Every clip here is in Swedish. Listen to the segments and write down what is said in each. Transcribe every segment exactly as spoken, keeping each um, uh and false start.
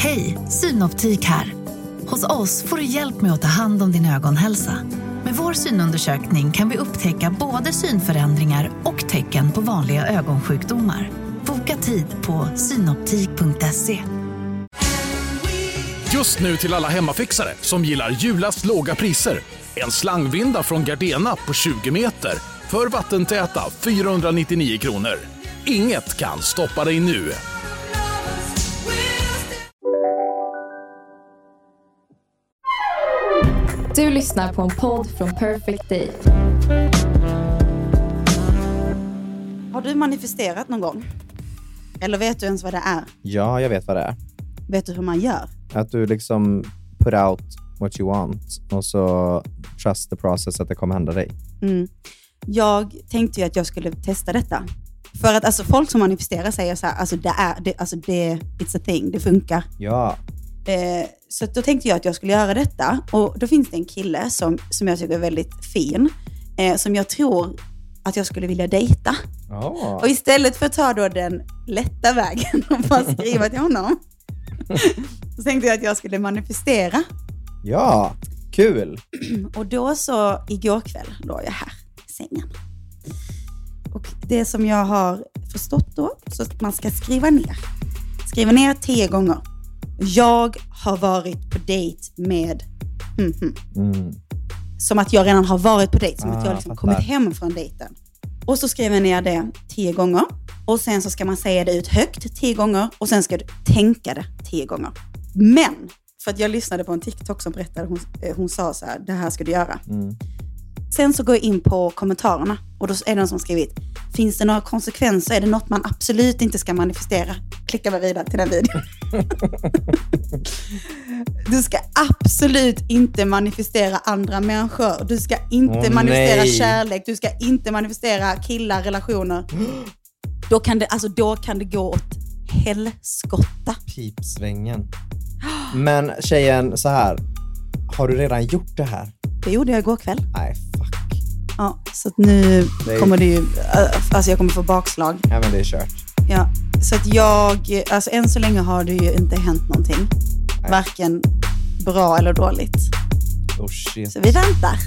Hej, Synoptik här. Hos oss får du hjälp med att ta hand om din ögonhälsa. Med vår synundersökning kan vi upptäcka både synförändringar och tecken på vanliga ögonsjukdomar. Boka tid på synoptik punkt se. Just nu till alla hemmafixare som gillar Julas låga priser. En slangvinda från Gardena på tjugo meter för vattentäta fyrahundranittionio kronor. Inget kan stoppa dig nu. Du lyssnar på en podd från Perfect Day. Har du manifesterat någon gång? Eller vet du ens vad det är? Ja, jag vet vad det är. Vet du hur man gör? Att du liksom put out what you want och så trust the process att det kommer hända dig. Mm. Jag tänkte ju att jag skulle testa detta. För att alltså, folk som manifesterar säger så här, alltså det är, det, alltså det, it's a thing, det funkar. Ja. Eh, så då tänkte jag att jag skulle göra detta. Och då finns det en kille som, som jag tycker är väldigt fin. Eh, som jag tror att jag skulle vilja dejta. Oh. Och istället för att ta då den lätta vägen och bara skriva till honom. Så tänkte jag att jag skulle manifestera. Ja, kul. Och då så, igår kväll låg jag här i sängen. Och det som jag har förstått då, så att man ska skriva ner. Skriva ner tio gånger. Jag har varit på dejt med... Mm, mm. Mm. Som att jag redan har varit på dejt. Som Ah, att jag liksom fattar. kommit hem från dejten. Och så skriver jag ner det tio gånger. Och sen så ska man säga det ut högt tio gånger. Och sen ska du tänka det tio gånger. Men, för att jag lyssnade på en TikTok som berättade. Hon, hon sa så här, det här ska du göra. Mm. Sen så går jag in på kommentarerna. Och då är det någon som skrivit. Finns det några konsekvenser? Är det något man absolut inte ska manifestera? Klicka bara vidare till den videon. Du ska absolut inte manifestera andra människor. Du ska inte Åh, manifestera nej. kärlek. Du ska inte manifestera killar, relationer. Då kan det, alltså, då kan det gå åt helskotta. Pipsvängen. Men tjejen, så här. Har du redan gjort det här? Det gjorde jag igår kväll. Nej, fuck. Ja, så att nu Nej. kommer det ju... Alltså jag kommer få bakslag. Ja, men det är kört. Ja, så att jag... Alltså än så länge har det ju inte hänt någonting. Nej. Varken bra eller dåligt. Oh shit. Så vi väntar.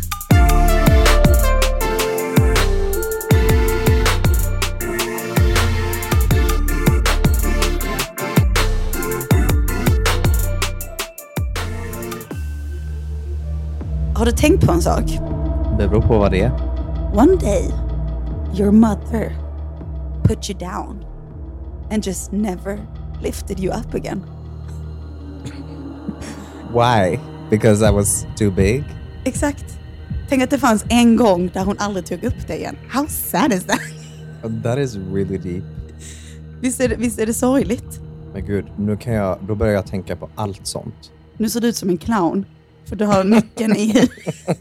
Har du tänkt på en sak? Det beror på vad det är. One day, your mother put you down and just never lifted you up again. Why? Because I was too big? Exakt. Tänk att det fanns en gång där hon aldrig tog upp det igen. How sad is that? That is really deep. Visst är det, visst är det sorgligt? Men gud, nu kan jag, då börjar jag tänka på allt sånt. Nu ser du ut som en clown. För du har nyckeln i.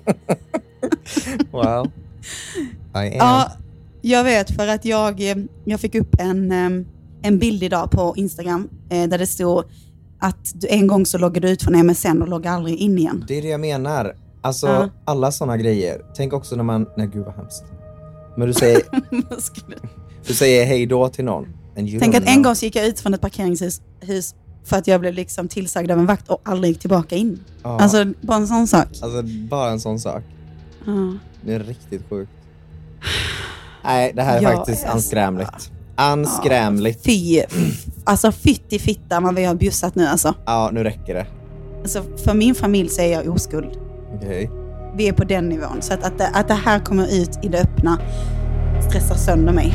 Well, I am. Ja, jag vet för att jag, jag fick upp en, en bild idag på Instagram. Där det stod att du, en gång så loggade du ut från M S N och loggade aldrig in igen. Det är det jag menar. Alltså, Ja. alla såna grejer. Tänk också när man... Nej, gud vad hemskt. Men du säger, Vad skulle- du säger hej då till någon. And you Tänk don't att en know. gång så gick jag ut från ett parkeringshus hus för att jag blev liksom tillsagd av en vakt och aldrig gick tillbaka in. Ja. Alltså, bara en sån sak. Alltså, bara en sån sak. Ja. Det är riktigt sjukt. Nej, det här är Jag faktiskt är- anskrämligt. Anskrämligt. Fy. Alltså, fytt i fitta vad vi har bjussat nu alltså. Ja, nu räcker det. Alltså, för min familj så är jag oskuld. Okej. Vi är på den nivån. Så att, att, det, att det här kommer ut i det öppna stressar sönder mig.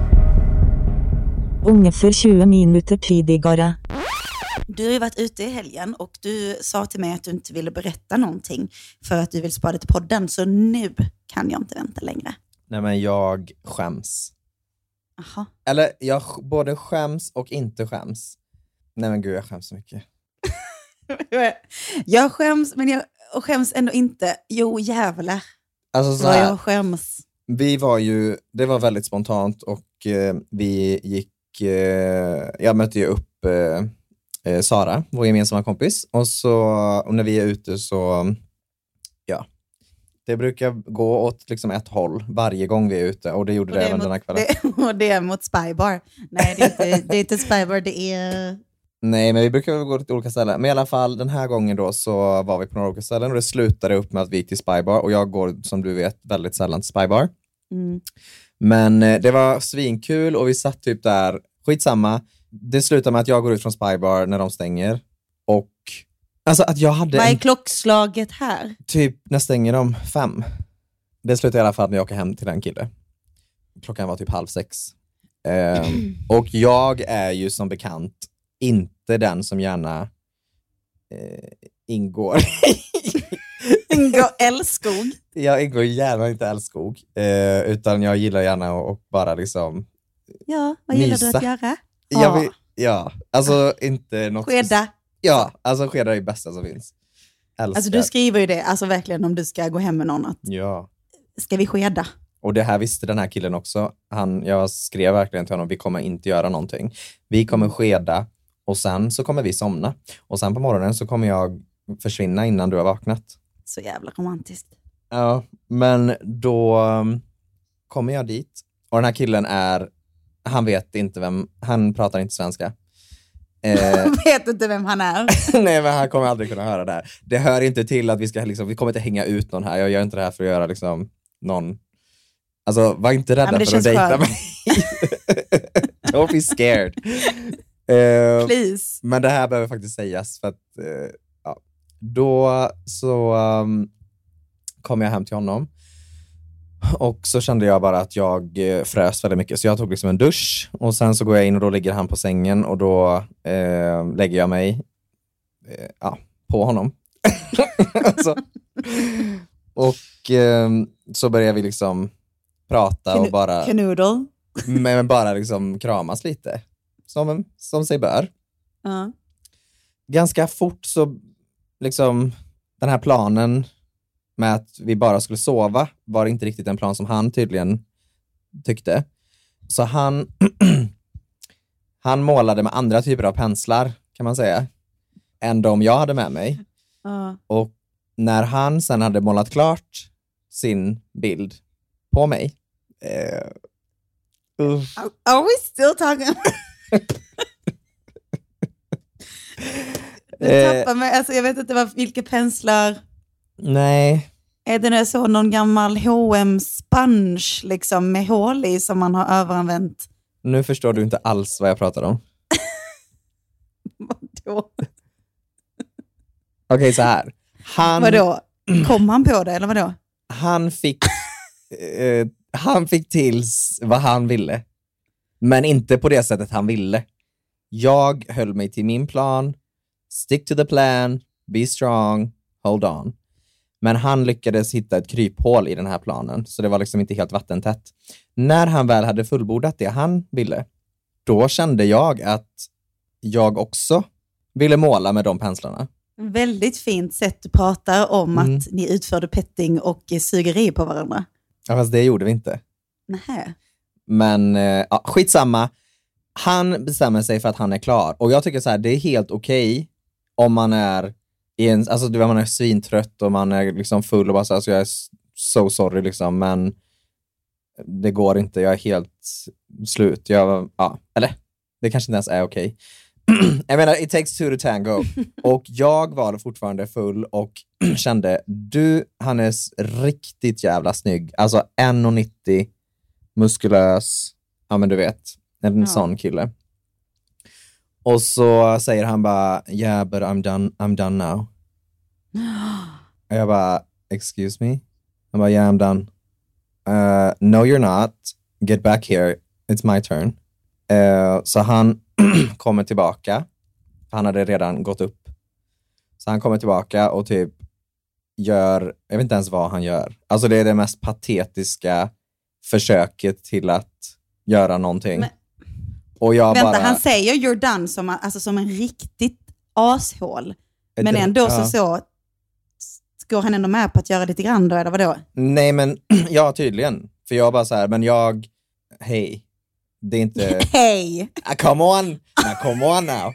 Ungefär tjugo minuter tidigare. Du har ju varit ute i helgen och du sa till mig att du inte ville berätta någonting för att du vill spara det till podden. Så nu kan jag inte vänta längre. Nej, men jag skäms. Aha. Eller, jag sk- både skäms och inte skäms. Nej, men gud, jag skäms så mycket. Jag skäms, men jag och skäms ändå inte. Jo, jävlar. Alltså, så Vad här, jag skäms. vi var ju, det var väldigt spontant och eh, vi gick, eh, jag mötte ju upp eh, eh, Sara, vår gemensamma kompis. Och så, och när vi är ute så, ja, det brukar gå åt liksom ett håll varje gång vi är ute. Och det gjorde Och det, det är även mot, den här kvällen. det, och det är mot Spybar. Nej, det är inte, det är inte Spybar, det är Nej, men vi brukar gå till olika ställen. Men i alla fall, den här gången då så var vi på några olika ställen och det slutade upp med att vi gick till Spybar. Och jag går, som du vet, väldigt sällan till Spybar. Mm. Men eh, det var svinkul och vi satt typ där, skitsamma. Det slutade med att jag går ut från Spybar när de stänger. Och alltså att jag hade... Vad är en, klockslaget här? typ, när stänger de? Fem. Det slutade i alla fall när jag åker hem till den killen. Klockan var typ halv sex. Eh, och jag är ju som bekant inte den som gärna eh, ingår. Ingår älskog. Jag ingår gärna inte älskog. Eh, utan jag gillar gärna att och bara liksom... Ja, vad gillar mysa. du att göra? Jag vill, ja, alltså inte något... Skeda. Ja, alltså skeda är det bästa som finns. Älskar. Alltså du skriver ju det, alltså verkligen om du ska gå hem med någon att Ja. ska vi skeda? Och det här visste den här killen också. Han, jag skrev verkligen till honom, vi kommer inte göra någonting. Vi kommer skeda och sen så kommer vi somna. Och sen på morgonen så kommer jag försvinna innan du har vaknat. Så jävla romantiskt. Ja, men då um, kommer jag dit. Och den här killen är, han vet inte vem, han pratar inte svenska. Eh, Vet inte vem han är. nej, men han kommer aldrig kunna höra det här. Det hör inte till att vi ska liksom, vi kommer inte hänga ut någon här. Jag gör inte det här för att göra liksom någon, alltså var inte rädda ja, för att dejta skönt. mig. Don't be scared. Eh, Please. men det här behöver faktiskt sägas för att eh, ja. Då så um, kom jag hem till honom. Och så kände jag bara att jag eh, frös väldigt mycket. Så jag tog liksom en dusch. Och sen så går jag in och då ligger han på sängen. Och då eh, lägger jag mig eh, ja, på honom. alltså. Och eh, så börjar vi liksom prata Knu- och bara... Knuddle. men bara liksom kramas lite. Som, som sig bör. Ja. Ganska fort så liksom den här planen med att vi bara skulle sova var inte riktigt en plan som han tydligen tyckte. Så han han målade med andra typer av penslar kan man säga än de jag hade med mig. Ja. Och när han sen hade målat klart sin bild på mig eh, uh, Are we still talking? Du tappar mig, alltså jag vet inte vad, vilka penslar. nej. Är det nu så någon gammal H och M sponge liksom med hål i som man har överanvänt? Nu förstår du inte alls vad jag pratar om. Vadå? Okej, okay, så här. Han, Vadå? Kom han på det eller vadå? Han fick eh, han fick till vad han ville. Men inte på det sättet han ville. Jag höll mig till min plan. Stick to the plan. Be strong. Hold on. Men han lyckades hitta ett kryphål i den här planen. Så det var liksom inte helt vattentätt. När han väl hade fullbordat det han ville. Då kände jag att jag också ville måla med de penslarna. Väldigt fint sätt du pratar om Mm. att ni utförde petting och sugeri på varandra. Ja, fast det gjorde vi inte. Nähä. Men eh, ja, skitsamma. Han bestämmer sig för att han är klar. Och jag tycker så här, det är helt okej okay om man är i en, alltså du vet, man är svintrött och man är liksom full och bara så här, alltså jag är so sorry liksom, men det går inte, jag är helt slut. Jag, ja, eller det kanske inte ens är okej. Okay. Jag menar, it takes two to tango. Och jag var fortfarande full och kände, du, han är riktigt jävla snygg. Alltså en nittio, muskulös, ja men du vet, en Ja. sån kille. Och så säger han bara, yeah but I'm done, I'm done now. Och jag bara, excuse me? Han bara, yeah I'm done. Uh, no you're not, get back here, it's my turn. Uh, så han kommer tillbaka. Han hade redan gått upp. Så han kommer tillbaka och typ gör, jag vet inte ens vad han gör. Alltså det är det mest patetiska försöket till att göra någonting. Men, och jag vänta, bara, han säger you're done som, alltså, som en riktigt ashål. Men det- ändå så, ja. så går han ändå med på att göra lite grann då, eller vadå? Nej men, ja tydligen. För jag bara så här, men jag, hej. Det är inte, Hej! ah, come on, nah, come on now.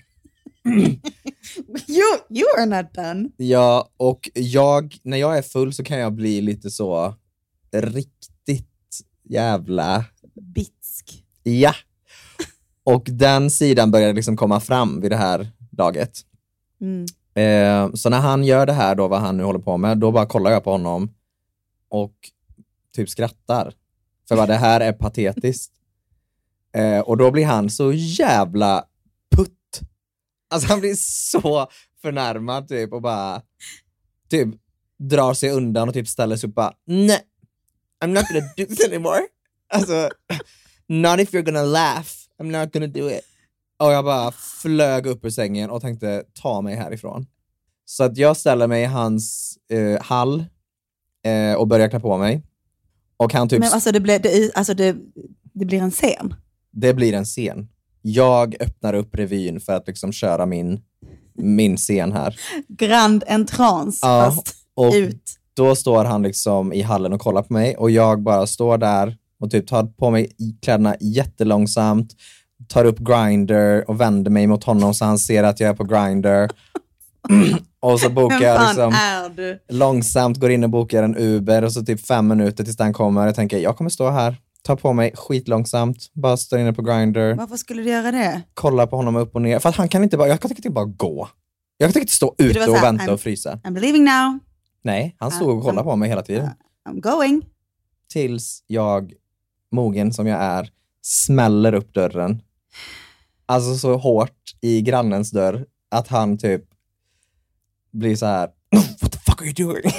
You, you are not done. Ja, och jag, när jag är full så kan jag bli lite så riktigt jävla, Bitsk. ja. Och den sidan började liksom komma fram vid det här laget. Mm. Eh, så när han gör det här då, vad han nu håller på med, då bara kollar jag på honom och typ skrattar. För vad det här är patetiskt. Eh, och då blir han så jävla putt. Alltså han blir så förnärmad typ och bara typ drar sig undan och typ ställer sig upp och bara nej, I'm not gonna do this anymore. Alltså, not if you're gonna laugh. I'm not gonna do it. Och jag bara flög upp ur sängen och tänkte ta mig härifrån. Så att jag ställer mig i hans eh, hall eh, och börjar klä på mig. Och han typ... Men alltså, det, blir, det, alltså det, det blir en scen. Det blir en scen. Jag öppnar upp revyn för att liksom köra min, min scen här. Grand entrance, ja, fast och ut. Då står han liksom i hallen och kollar på mig. Och jag bara står där och typ tar på mig kläderna jättelångsamt. Tar upp Grindr och vänder mig mot honom så han ser att jag är på Grindr. Och så bokar jag liksom är du? långsamt, går in och bokar en Uber och så typ fem minuter tills den kommer. Jag tänker, jag kommer stå här, ta på mig skitlångsamt, bara stå inne på Grindr. Varför skulle du göra det? Kolla på honom upp och ner. För att han kan inte bara, jag kan inte bara gå. Jag kan inte stå ute och här, vänta I'm, och frysa. I'm leaving now. Nej, han stod och kollade på mig hela tiden. I'm going. Tills jag, mogen som jag är, smäller upp dörren. Alltså så hårt i grannens dörr att han typ blir så här. What the fuck are you doing?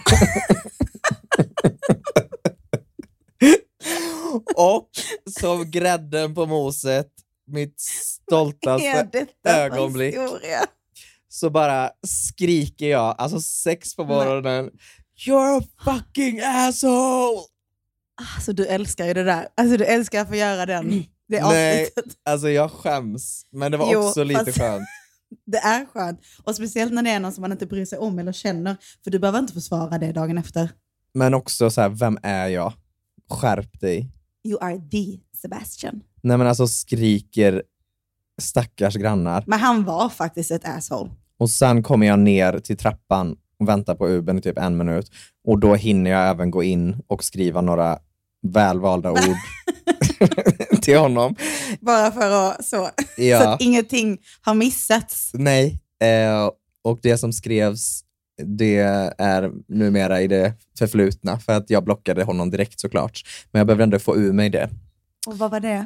Och som grädden på moset, mitt stoltaste ögonblick, så bara skriker jag, alltså sex på morgonen, you're a fucking asshole. Alltså du älskar ju det där. Alltså du älskar att få göra den. Det är Nej, avsnittet. alltså jag skäms. Men det var Jo, också lite fast... skönt. Det är skönt. Och speciellt när det är någon som man inte bryr sig om eller känner. För du behöver inte försvara det dagen efter. Men också så här, vem är jag? Skärp dig. You are the Sebastian. Nej men alltså skriker stackars grannar. Men han var faktiskt ett asshole. Och sen kommer jag ner till trappan och väntar på Ubern i typ en minut. Och då hinner jag även gå in och skriva några välvalda ord till honom. Bara för att så. Ja. Så att ingenting har missats. Nej. Eh, och det som skrevs, det är numera i det förflutna. För att jag blockade honom direkt såklart. Men jag behöver ändå få ur mig det. Och vad var det?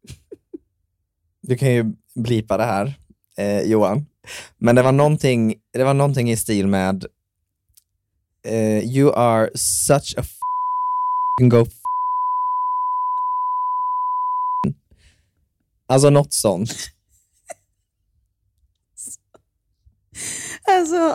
Du kan ju blipa det här, eh, Johan. Men det var någonting, det var någonting i stil med eh, you are such a f***ing go f***. Alltså något sånt. Alltså.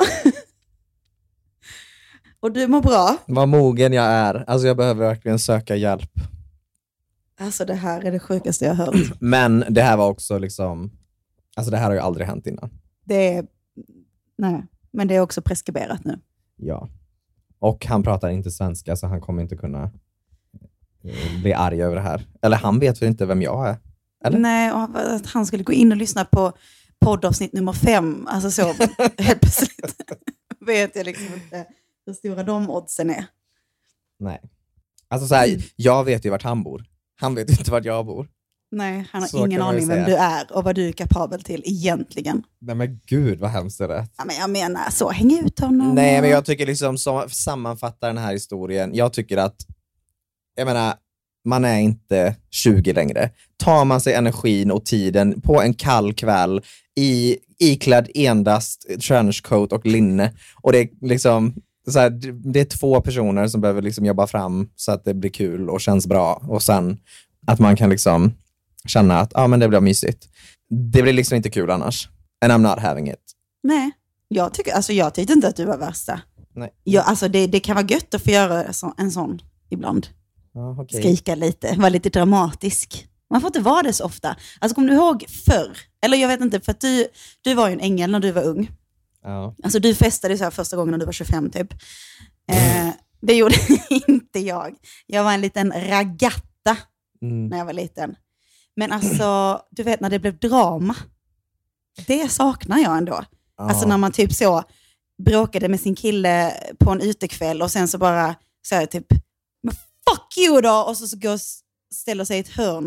Och du mår bra? Vad mogen jag är. Alltså jag behöver verkligen söka hjälp. Alltså det här är det sjukaste jag har hört. Men det här var också liksom, alltså det här har ju aldrig hänt innan. Det är, nej, men det är också preskriberat nu. Ja. Och han pratar inte svenska så han kommer inte kunna eh, bli arg över det här. Eller han vet väl inte vem jag är. Eller? Nej, och att han skulle gå in och lyssna på poddavsnitt nummer fem. Alltså så, helt plötsligt vet jag liksom inte hur stora de oddsen är. Nej. Alltså så här, jag vet ju vart han bor. Han vet inte vart jag bor. Nej, han har Så ingen kan man ju aning vem säga. du är och vad du är kapabel till egentligen. Nej men gud vad hemskt är det. Ja, men jag menar, så häng ut honom. Nej men jag tycker liksom, som sammanfattar den här historien, jag tycker att, jag menar, man är inte tjugo längre. Tar man sig energin och tiden på en kall kväll i iklädd endast trenchcoat och linne, och det är liksom så här, det är två personer som behöver liksom jobba fram så att det blir kul och känns bra, och sen att man kan liksom känna att ah, men det blir mysigt. Det blir liksom inte kul annars. And I'm not having it. Nej, jag tycker, alltså jag tyckte inte att du var värsta. Nej. Jag, alltså det, det kan vara gött att få göra så, en sån ibland. Ja, okay. Skrika lite, vara lite dramatisk. Man får inte vara det så ofta. Alltså kommer du ihåg förr? Eller jag vet inte, för att du, du var ju en ängel när du var ung. Ja. Alltså du festade så här första gången när du var tjugofem typ. Eh, det gjorde inte jag. Jag var en liten ragatta Mm. när jag var liten. Men alltså, du vet när det blev drama. Det saknar jag ändå. Ja. Alltså när man typ så bråkade med sin kille på en utekväll och sen så bara så här typ, men fuck you då! Och så, så går och ställer sig i ett hörn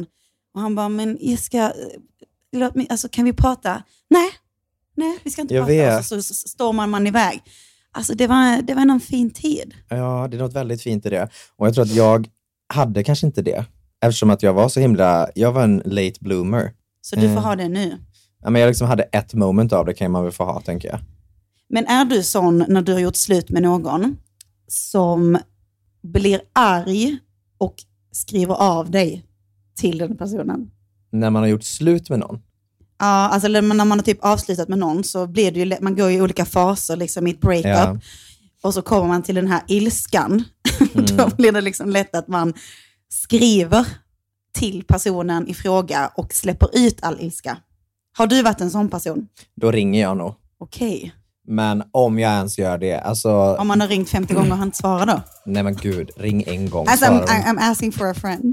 Och han bara, men jag ska, låt mig, alltså kan vi prata? Nej, nej vi ska inte jag prata. Vet. Och så, så, så står man, man iväg. Alltså det var, det var en fin tid. Ja, det är något väldigt fint i det. Och jag tror att jag hade kanske inte det. Eftersom att jag var så himla, jag var en late bloomer. Så du får Mm. ha det nu. Ja, men jag liksom hade ett moment av det, kan man väl få ha, tänker jag. Men är du sån när du har gjort slut med någon som blir arg och skriver av dig till den personen? När man har gjort slut med någon. Ja, alltså när man har typ avslutat med någon så blir det ju, man går i olika faser liksom i ett breakup. Ja. Och så kommer man till den här ilskan. Mm. Då blir det liksom lätt att man skriver till personen i fråga och släpper ut all ilska. Har du varit en sån person? Då ringer jag nog. Okej. Men om jag ens gör det, alltså... Om man har ringt femtio gånger och han inte svarar då? Nej men gud, ring en gång. Alltså, I'm, Svara. I'm asking for a friend.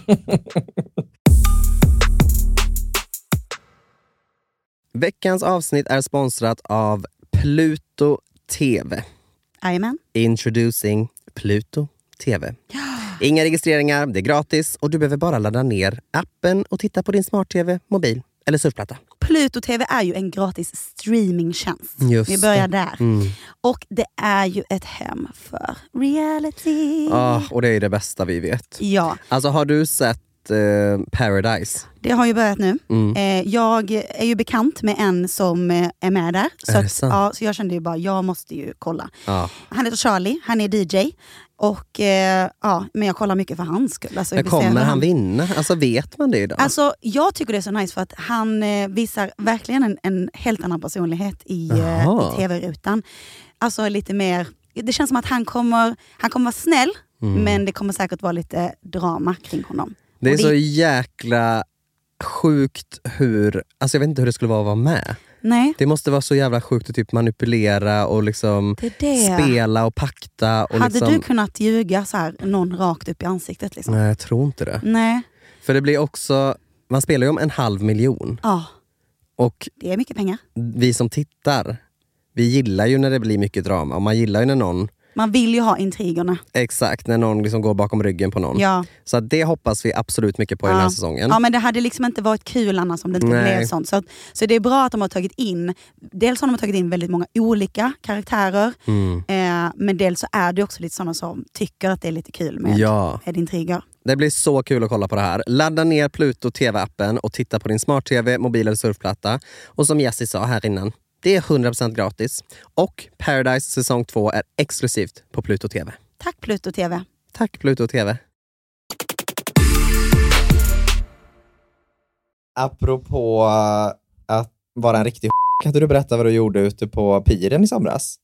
Veckans avsnitt är sponsrat av Pluto T V. Jajamän. Introducing Pluto T V. Inga registreringar, det är gratis och du behöver bara ladda ner appen och titta på din smart-tv, mobil eller surfplatta. Pluto T V är ju en gratis streamingtjänst. Just Vi börjar det. där. Mm. Och det är ju ett hem för reality. Ah, och det är det bästa vi vet. Ja, Alltså har du sett eh, Paradise? det har ju börjat nu. Mm. Eh, jag är ju bekant med en som eh, är med där. Så, Är det att, sant? ja, så jag kände ju bara, jag måste ju kolla. Ja. Han heter Charlie, han är D J. Och eh, ja, men jag kollar mycket för hans skull. Alltså, jag Men vill se kommer hur han vinna? Alltså vet man det idag? Alltså jag tycker det är så nice för att han eh, visar verkligen en, en helt annan personlighet i, eh, Jaha. i tv-rutan. Alltså lite mer, det känns som att han kommer, han kommer vara snäll, Mm. men det kommer säkert vara lite drama kring honom. det är och det- så jäkla sjukt hur, alltså jag vet inte hur det skulle vara att vara med. Nej, Det måste vara så jävla sjukt att typ manipulera och liksom det är det. spela och pakta. Och Hade liksom... du kunnat ljuga så här, någon rakt upp i ansiktet liksom? Nej, jag tror inte det. Nej. För det blir också, man spelar ju om en halv miljon. Ja, Och det är mycket pengar. vi som tittar, vi gillar ju när det blir mycket drama. Och man gillar ju när någon, Man vill ju ha intrigerna. exakt, när någon liksom går bakom ryggen på någon. Ja. Så att det hoppas vi absolut mycket på i den här Ja. säsongen. Ja, men det hade liksom inte varit kul annars om det inte Nej. blev sånt. Så, att, så det är bra att de har tagit in, dels har de tagit in väldigt många olika karaktärer, Mm. eh, men dels så är det också lite sådana som tycker att det är lite kul med, Ja. med intriger. Det blir så kul att kolla på det här. Ladda ner Pluto T V-appen och titta på din smart-tv, mobil eller surfplatta. Och som Jessie sa här innan, det är hundra procent gratis. Och Paradise säsong två är exklusivt på Pluto T V. Tack Pluto T V. Tack Pluto T V. Apropå att vara en riktig kan inte du berätta vad du gjorde ute på piren i somras?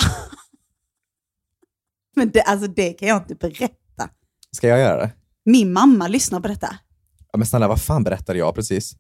Men det, alltså det kan jag inte berätta. Ska jag göra det? Min mamma lyssnar på detta. Ja, men snälla, vad fan berättade jag precis?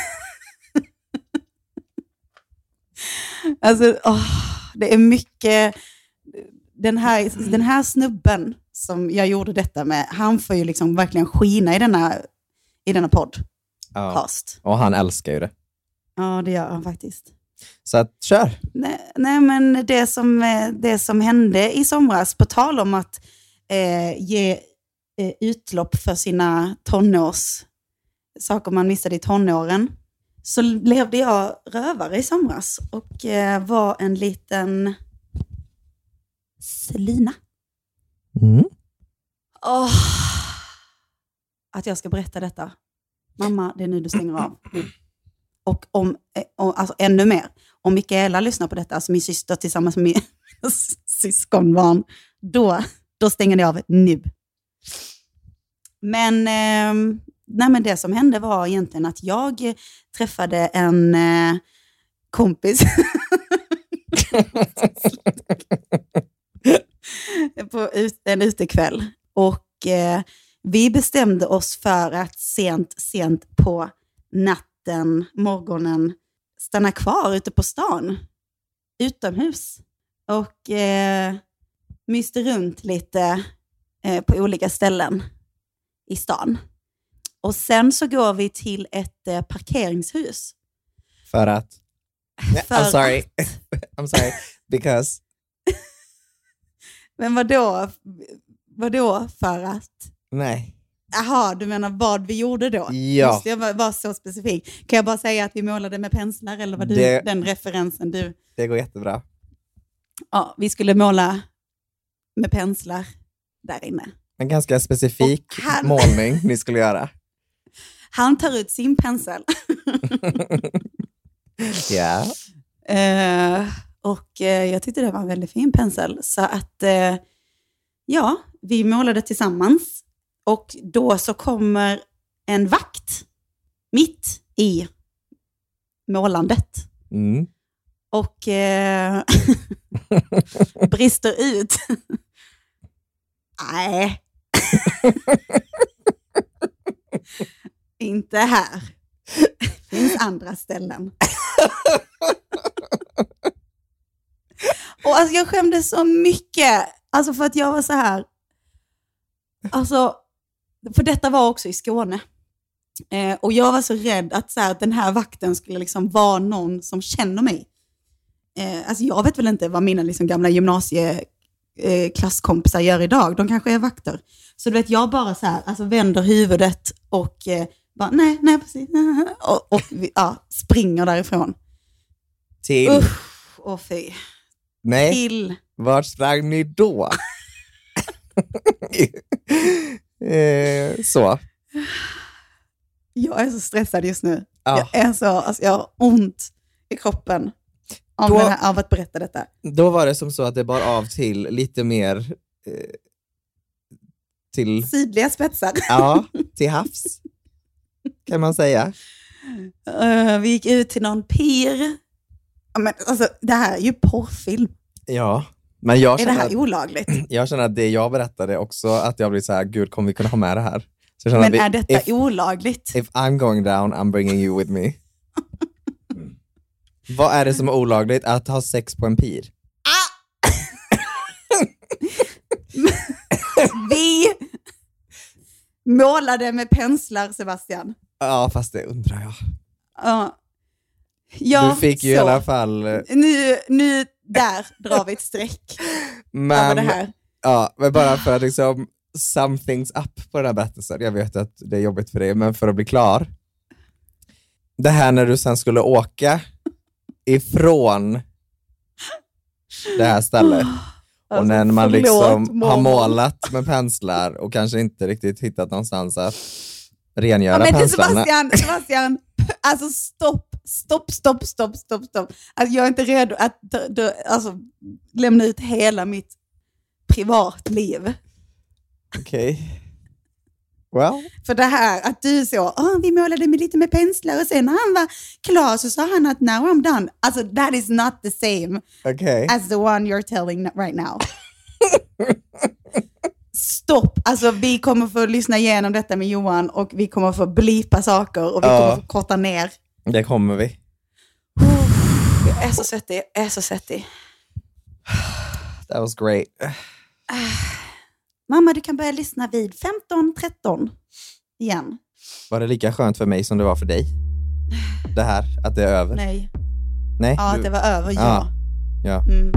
Alltså, åh, det är mycket... Den här, den här snubben som jag gjorde detta med, han får ju liksom verkligen skina i denna, i denna podcast. Ja. Och han älskar ju det. Ja, det gör han faktiskt. Så att, kör! Nej, nej men det som, eh, det som hände i somras, på tal om att eh, ge eh, utlopp för sina tonårs, saker man missade i tonåren, så levde jag rövare i somras och eh, var en liten slyna. Mm. Åh, att jag ska berätta detta. Mamma, det är nu du stänger av. Och om, och, alltså ännu mer, om Mikaela lyssnar på detta, alltså min syster tillsammans med min syskonbarn, då, då stänger ni av nu. Men, eh, nej, men det som hände var egentligen att jag träffade en eh, kompis på ut, en utekväll. Och eh, vi bestämde oss för att sent, sent på natten, morgonen, stanna kvar ute på stan, utomhus. Och eh, myste runt lite eh, på olika ställen i stan. Och sen så går vi till ett eh, parkeringshus. För att... För I'm sorry. att- I'm sorry. Because... Men vadå? Vadå för att? Nej. Jaha, du menar vad vi gjorde då? Ja. Måste jag vara, vara så specifik? Kan jag bara säga att vi målade med penslar eller var du Det- den referensen du... Det går jättebra. Ja, vi skulle måla med penslar där inne. En ganska specifik Och han- målning ni skulle göra. Han tar ut sin pensel. Ja. Eh, och eh, jag tyckte det var en väldigt fin pensel. Så att, eh, ja, vi målade tillsammans. Och då så kommer en vakt mitt i målandet. Mm. Och eh, brister ut. Nej. Inte här. Det finns andra ställen. Och alltså jag skämdes så mycket. Alltså för att jag var så här. Alltså, för detta var också i Skåne. Eh, och jag var så rädd att, så här, att den här vakten skulle liksom vara någon som känner mig. Eh, alltså jag vet väl inte vad mina liksom gamla gymnasieklasskompisar gör idag. De kanske är vakter. Så du vet, jag bara så här, alltså vänder huvudet och eh, bara, nej, nej, precis. Och, och vi, ja, springer därifrån. Till? Usch, och fy. Nej, Till. vart sprang ni då? eh, så. Jag är så stressad just nu. Ja. Jag är så, alltså jag har ont i kroppen av, Då- den här, av att berätta detta. Då var det som så att det bar av till lite mer eh, till, Sydliga spetsar. ja, till havs kan man säga. Uh, vi gick ut till någon pier. Ja, men, alltså, det här är ju porrfilm. Ja, men jag Är det känner, här att, olagligt? jag känner att det jag berättade också, att jag blir så här, gud, kommer vi kunna ha med det här? Så jag känner Men att vi, är detta if, olagligt? if I'm going down, I'm bringing you with me. Vad är det som är olagligt? Att ha sex på en pir? Vi målade med penslar, Sebastian. Ja, fast det undrar jag. Ja. Ja, Du fick ju så. i alla fall... eh, Nu, nu där drar vi ett streck Men, över det här. ja, men bara för att liksom sum things up på den här berättelsen. Jag vet att det är jobbigt för dig, men för att bli klar. Det här när du sen skulle åka ifrån det här stället. Och Alltså, när man förlåt, liksom har mormor. målat med penslar och kanske inte riktigt hittat någonstans att rengöra Ja, men det, penslarna. Sebastian, Sebastian, alltså stopp, stopp, stopp, stopp, stopp, stopp. Alltså, jag är inte redo att d- d- alltså, lämna ut hela mitt privatliv. Okej. Well, För det här att du så, oh, vi målade med lite med penslar och sen när han var klar så sa han att now I'm done. Alltså that is not the same okej. as the one you're telling right now. Stopp, alltså vi kommer få lyssna igenom detta med Johan och vi kommer få blipa saker och vi Ja. kommer få korta ner. Det kommer vi. Jag är så svettig, jag är så svettig. That was great. Mamma, du kan börja lyssna vid femton tretton igen. Var det lika skönt för mig som det var för dig? Det här, att det är över? Nej, Nej? ja du- att det var över, ja. Ja. Ja. Mm.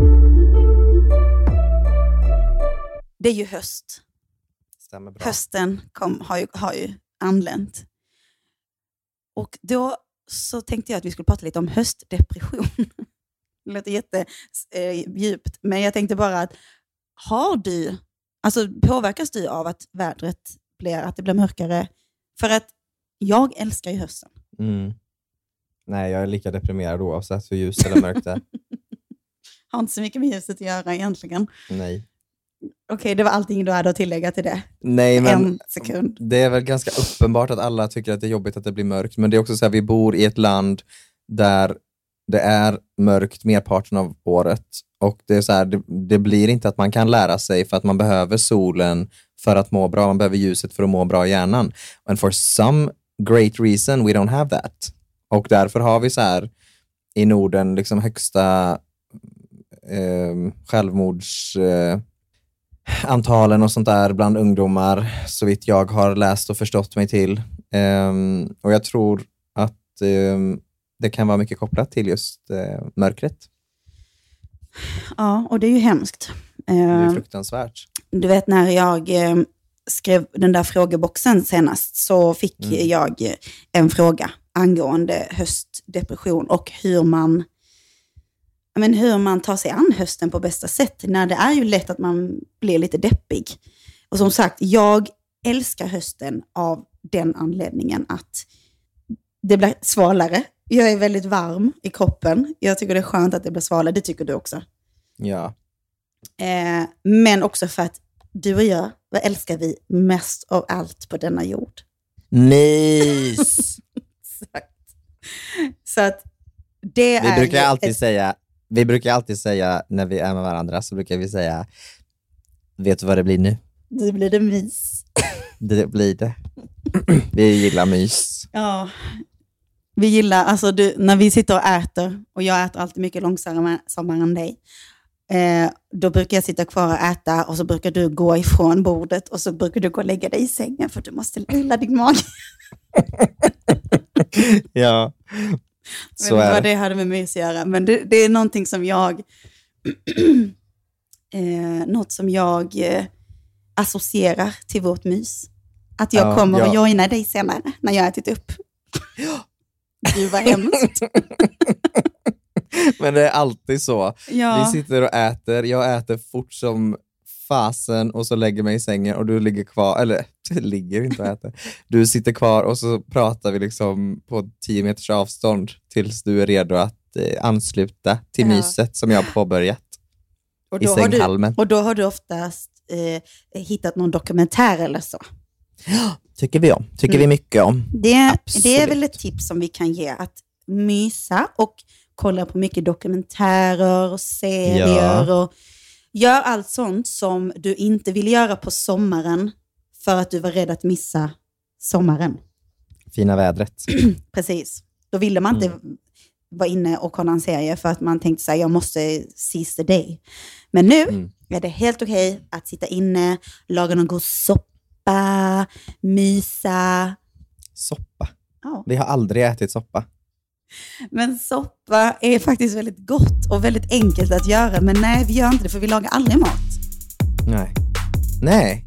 Det är ju höst. Stämmer bra. Hösten kom, har, ju, har ju anlänt. Och då så tänkte jag att vi skulle prata lite om höstdepression. Det låter jättedjupt, men jag tänkte bara att har du, alltså påverkas du av att vädret blir, att det blir mörkare? För att jag älskar ju hösten. Mm. Nej, jag är lika deprimerad oavsett hur ljus eller mörkt det är. Har inte så mycket med ljuset att göra egentligen. Nej. Okej, det var allting du hade att tillägga till det. Nej, men En sekund. det är väl ganska uppenbart att alla tycker att det är jobbigt att det blir mörkt. Men det är också så här, vi bor i ett land där det är mörkt merparten av året. Och det är så här, det, det blir inte att man kan lära sig för att man behöver solen för att må bra. Man behöver ljuset för att må bra i hjärnan. And for some great reason we don't have that. Och därför har vi så här i Norden liksom högsta eh, självmords... Eh, antalen och sånt där bland ungdomar, så vitt jag har läst och förstått mig till. Um, och jag tror att um, det kan vara mycket kopplat till just uh, mörkret. Ja, och det är ju hemskt. Det är Eh, fruktansvärt. Du vet när jag eh, skrev den där frågeboxen senast så fick mm. jag en fråga angående höstdepression och hur man, men hur man tar sig an hösten på bästa sätt. När det är ju lätt att man blir lite deppig. Och som sagt, jag älskar hösten av den anledningen att det blir svalare. Jag är väldigt varm i kroppen. Jag tycker det är skönt att det blir svalare. Det tycker du också. Ja. Eh, men också för att du och jag, vad älskar vi mest av allt på denna jord? Mys! Exakt. Så att det vi är brukar alltid ett... säga, vi brukar alltid säga när vi är med varandra så brukar vi säga, vet du vad det blir nu? Det blir det mys. Det blir det. Vi gillar mys. Ja, vi gillar, alltså du, när vi sitter och äter, och jag äter alltid mycket långsammare än dig, eh, då brukar jag sitta kvar och äta och så brukar du gå ifrån bordet och så brukar du gå och lägga dig i sängen för du måste lilla din mage. Ja, så men är vad det. det hade med mys att göra, men det, det är någonting som jag eh, något som jag eh, associerar till vårt mys. Att jag ja, kommer ja. och joina dig senare när jag har ätit upp. Gud vad hemskt. Men det är alltid så. Ja. Vi sitter och äter, jag äter fort som fasen och så lägger mig i sängen och du ligger kvar, eller du ligger inte och äter. Du sitter kvar och så pratar vi liksom på tio meters avstånd tills du är redo att eh, ansluta till Ja. myset som jag har påbörjat Och i då, har du, sänghalmen. och då har du oftast eh, hittat någon dokumentär eller så. Tycker vi om. Tycker Mm. vi mycket om. Det, Absolut. det är väl ett tips som vi kan ge, att mysa och kolla på mycket dokumentärer och serier Ja. och gör allt sånt som du inte vill göra på sommaren för att du var rädd att missa sommaren. Fina vädret. Precis. Då ville man inte Mm. vara inne och kolla en serie för att man tänkte så här, jag måste seize the day. Men nu Mm. är det helt okej att sitta inne, laga någon god soppa, mysa. Soppa. Ja. Vi har aldrig ätit soppa. Men soppa är faktiskt väldigt gott och väldigt enkelt att göra. Men nej, vi gör inte det för vi lagar aldrig mat. Nej. Nej.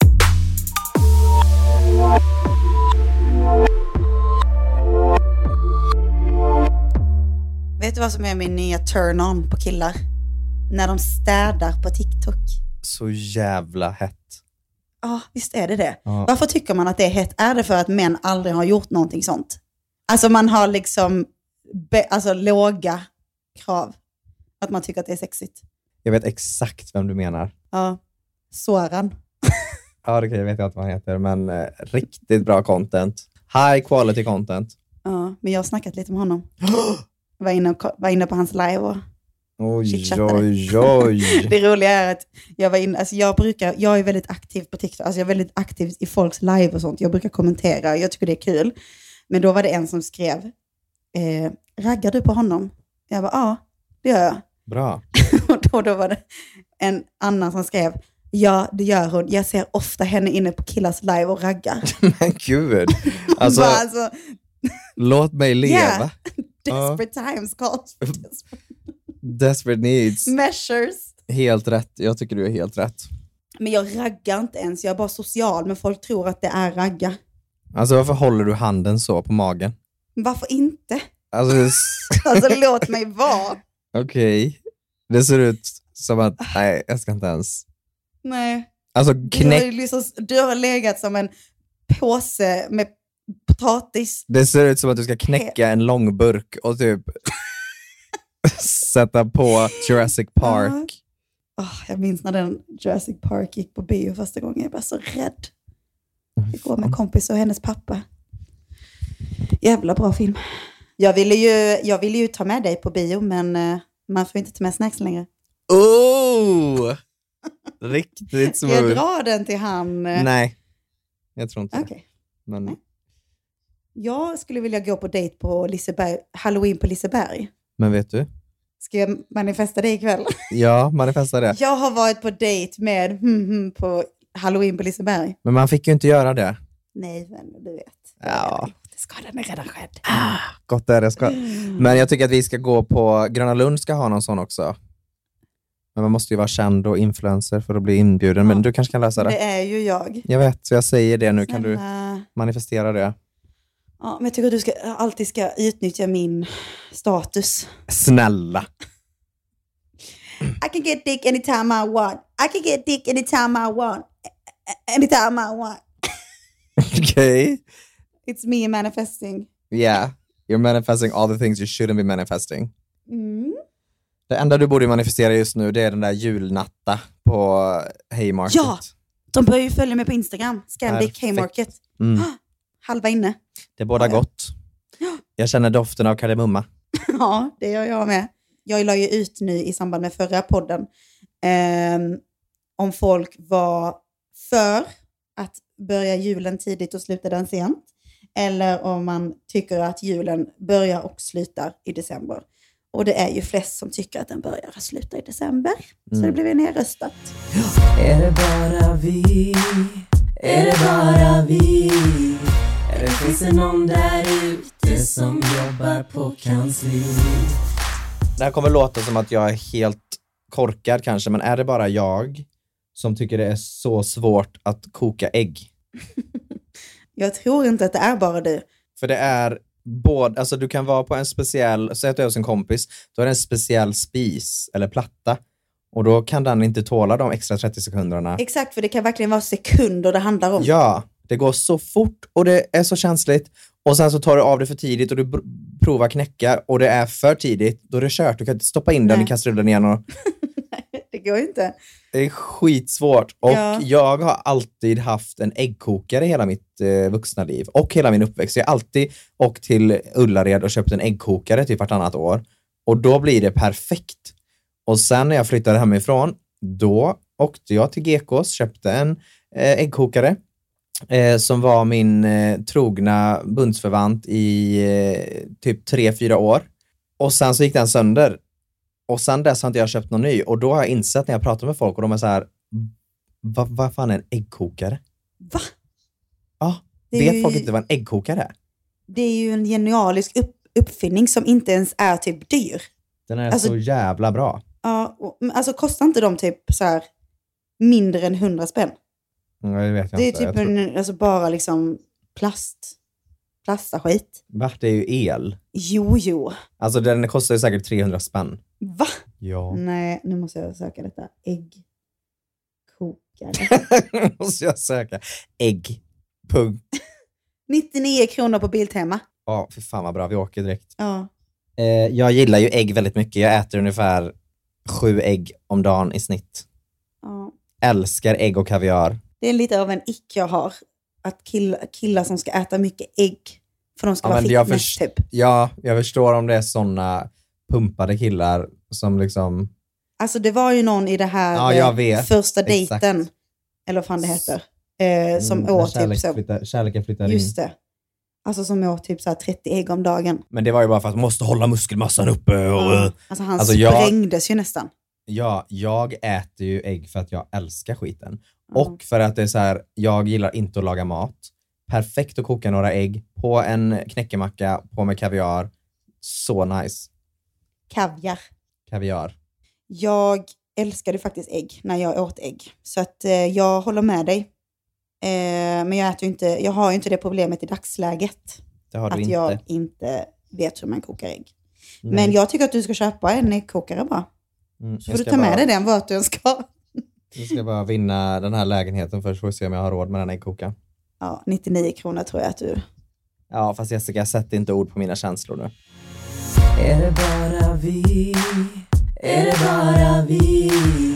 Vet du vad som är min nya turn-on på killar? När de städar på TikTok. Så jävla hett. Ja, visst är det det. Ja. Varför tycker man att det är hett? Är det för att män aldrig har gjort någonting sånt? Alltså man har liksom be, alltså låga krav. Att man tycker att det är sexigt. Jag vet exakt vem du menar. Ja, Soran. Ja, det kan jag vet inte vad han heter, men eh, riktigt bra content. High quality content. Ja, men jag har snackat lite med honom. Var inne, och, var inne på hans live och Oj, chitchattade. oj, oj. Det roliga är att jag var inne, alltså jag brukar, jag är väldigt aktiv på TikTok, alltså jag är väldigt aktiv i folks live och sånt. Jag brukar kommentera, jag tycker det är kul. Men då var det en som skrev, eh, raggar du på honom? Jag bara, ja, det gör jag. Bra. Och då, då var det en annan som skrev, ja, det gör hon. Jag ser ofta henne inne på killars live och raggar. Men gud. Alltså, Bara, alltså låt mig leva. Yeah. Desperate times calls for desperate Desperate needs. measures. Helt rätt. Jag tycker du är helt rätt. Men jag raggar inte ens, jag är bara social. Men folk tror att det är ragga. Alltså varför håller du handen så på magen? Varför inte? Alltså, Alltså låt mig vara. okej. Okay. Det ser ut som att, nej, jag ska inte ens. Nej. Alltså Du har, knäck. ju liksom, du har legat som en påse med potatis. Det ser ut som att du ska knäcka en lång burk och typ sätta på Jurassic Park. Oh, jag minns när den Jurassic Park gick på bio första gången. Jag var så rädd. Jag går med kompis och hennes pappa. Jävla bra film. Jag ville ju, jag ville ju ta med dig på bio, men uh, man får inte ta med snacks längre. Oh! Riktigt smooth. Jag drar den till han. Uh, Nej, jag tror inte okay. det. Men... Nej. Jag skulle vilja gå på dejt på Liseberg, Halloween på Liseberg. Men vet du? Ska jag manifesta det ikväll? Ja, manifesta det. Jag har varit på dejt med hmm, hmm, på Halloween på Liseberg. Men man fick ju inte göra det. Nej, men du vet. Ja. Det skadan är redan skedd. Ah, gott är det. Ska. Men jag tycker att vi ska gå på Gröna Lund ska ha någon sån också. Men man måste ju vara känd och influencer för att bli inbjuden. Ja. Men du kanske kan lösa det. Det är ju jag. Jag vet, så jag säger det nu. Snälla. Kan du manifestera det? Ja, men jag tycker att du ska, alltid ska utnyttja min status. Snälla. I can get dick anytime I want. I can get dick anytime I want. Anytime I want. Okay. It's me manifesting. Yeah. You're manifesting all the things you shouldn't be manifesting. Mm. Det enda du borde manifestera just nu, det är den där julnatta på Haymarket. Ja, de börjar ju följa mig på Instagram. Scandic Haymarket. Mm. Halva inne. Det är båda ja, ja. gott. Jag känner doften av kardemumma. Ja, det gör jag med. Jag la ju ut nu i samband med förra podden eh, om folk var för att börja julen tidigt och sluta den sent. Eller om man tycker att julen börjar och slutar i december. Och det är ju flest som tycker att den börjar och slutar i december. Mm. Så det blev nedröstat. Är det bara vi? Är det bara vi? Eller finns det någon där ute som jobbar på kansli? Det här kommer låta som att jag är helt korkad kanske. Men är det bara jag som tycker det är så svårt att koka ägg? Jag tror inte att det är bara du. För det är både, alltså du kan vara på en speciell, säg att du är hos en kompis, då är det en speciell spis eller platta. Och då kan den inte tåla de extra trettio sekunderna. Exakt, för det kan verkligen vara sekunder det handlar om. Ja, det går så fort och det är så känsligt. Och sen så tar du av det för tidigt och du br- provar knäcka och det är för tidigt. Då är det kört, du kan inte stoppa in den i kastrullen igen. Och... Det går inte. Det är skitsvårt. Och ja. jag har alltid haft en äggkokare hela mitt eh, vuxna liv. Och hela min uppväxt. Jag har alltid åkt till Ullared och köpt en äggkokare typ vartannat år. Och då blir det perfekt. Och sen när jag flyttade hemifrån, då åkte jag till G K:s, köpte en eh, äggkokare. Eh, som var min eh, trogna bundsförvant i eh, typ tre, fyra år. Och sen så gick den sönder. Och sen dess har inte jag köpt någon ny. Och då har jag insett när jag pratar med folk och de är så här, vad va fan är en äggkokare? Va? Ja, det vet ju, folk inte vad en äggkokare är? Det är ju en genialisk upp, uppfinning som inte ens är typ dyr. Den är alltså, så jävla bra. Ja, och, alltså kostar inte de typ så här mindre än hundra spänn? Mm, det vet jag det är inte. typ en, alltså bara liksom plast. Plastaskit. Va? Det är ju el. Jo, jo. Alltså den kostar ju säkert trehundra spänn. Va? Ja. Nej, nu måste jag söka detta. Äggkokare. måste jag söka. Ägg. Punkt. nittionio kronor på Biltema. Ja, för fan vad bra. Vi åker direkt. Ja. Eh, jag gillar ju ägg väldigt mycket. Jag äter ungefär sju ägg om dagen i snitt. Ja. Älskar ägg och kaviar. Det är lite av en ick jag har. Att kill, killar som ska äta mycket ägg. För de ska ja, vara fitness först- typ. Ja, jag förstår om det är såna pumpade killar som liksom... Alltså det var ju någon i det här Ja, jag vet. första Exakt. dejten. Eller vad fan det heter. Eh, som Mm, åt kärlek typ så. flyttar, kärleken flyttar in. Just det. Alltså som åt typ så här trettio ägg om dagen. Men det var ju bara för att man måste hålla muskelmassan uppe. Och, Ja. Alltså han Alltså, jag- sprängdes ju nästan. Ja, jag äter ju ägg för att jag älskar skiten. Ja. Och för att det är så här, jag gillar inte att laga mat. Perfekt att koka några ägg på en knäckemacka, på med kaviar. Så nice. Kaviar. Kaviar. Jag älskade faktiskt ägg när jag åt ägg. Så att eh, jag håller med dig. Eh, men jag äter ju inte, jag har ju inte det problemet i dagsläget. Det har du att inte. jag inte vet hur man kokar ägg. Nej. Men jag tycker att du ska köpa en äggkokare bara. Mm, Så jag får du ska ta med bara- dig den vart du än ska. Jag ska bara vinna den här lägenheten först för att se om jag har råd med den äggkoka. Ja, nittionio kronor tror jag att du... Ja, fast Jessica, jag sätter inte ord på mina känslor nu. Är det bara vi? Är det bara vi?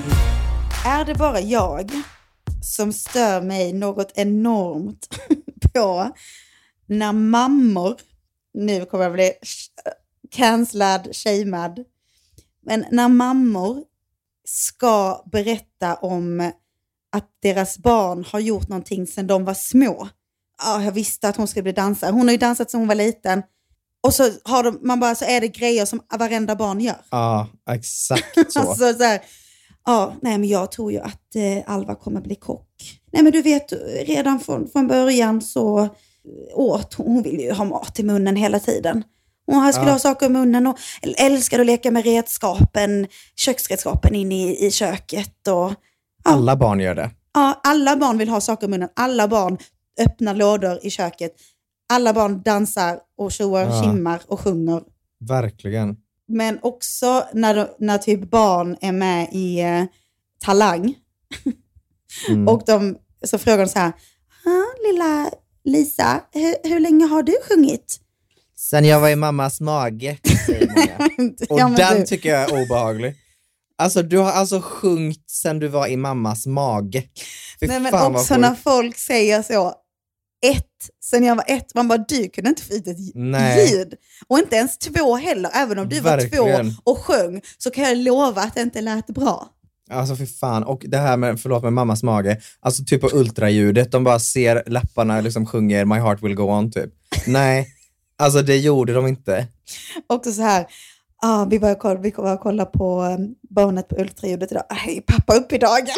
Är det bara jag som stör mig något enormt på när mammor, nu kommer jag bli cancellad, shamed, men när mammor ska berätta om att deras barn har gjort någonting sedan de var små. Ja, jag visste att hon skulle bli dansare. Hon har ju dansat sedan hon var liten. Och så har de, man bara, så är det grejer som varenda barn gör. Ja, exakt så. Alltså så här, ja, nej men jag tror ju att eh, Alva kommer bli kock. Nej men du vet, redan från, från början så åt hon, hon vill ju ha mat i munnen hela tiden. hon skulle Ja. ha saker i munnen och älskade att leka med redskapen, köksredskapen in i, i köket. Och, ja. Alla barn gör det. Ja, alla barn vill ha saker i munnen. Alla barn öppnar lådor i köket. Alla barn dansar och tjoar, Ja. kimmar och sjunger. Verkligen. Men också när, när typ barn är med i eh, Talang. Mm. Och de, så frågar de så här, lilla Lisa, hur, hur länge har du sjungit? Sen jag var i mammas mage, säger många. Och Ja, men den du- tycker jag är obehaglig. Alltså du har alltså sjungit sen du var i mammas mage. Fy Nej, men fan vad också sjukt. när folk säger så, ett, sen jag var ett, man bara, du kunde inte få ut ett Nej. ljud. Och inte ens två heller, även om du Verkligen. var två och sjöng, så kan jag lova att det inte lät bra. Alltså för fan, och det här med, förlåt, med mammas mage, alltså typ på ultraljudet, de bara ser läpparna liksom sjunger My heart will go on typ. Nej, alltså det gjorde de inte. Också så här, ah, vi börjar kolla, vi kommer att kolla på um, barnet på ultraljudet idag. Hej, pappa upp i dagen.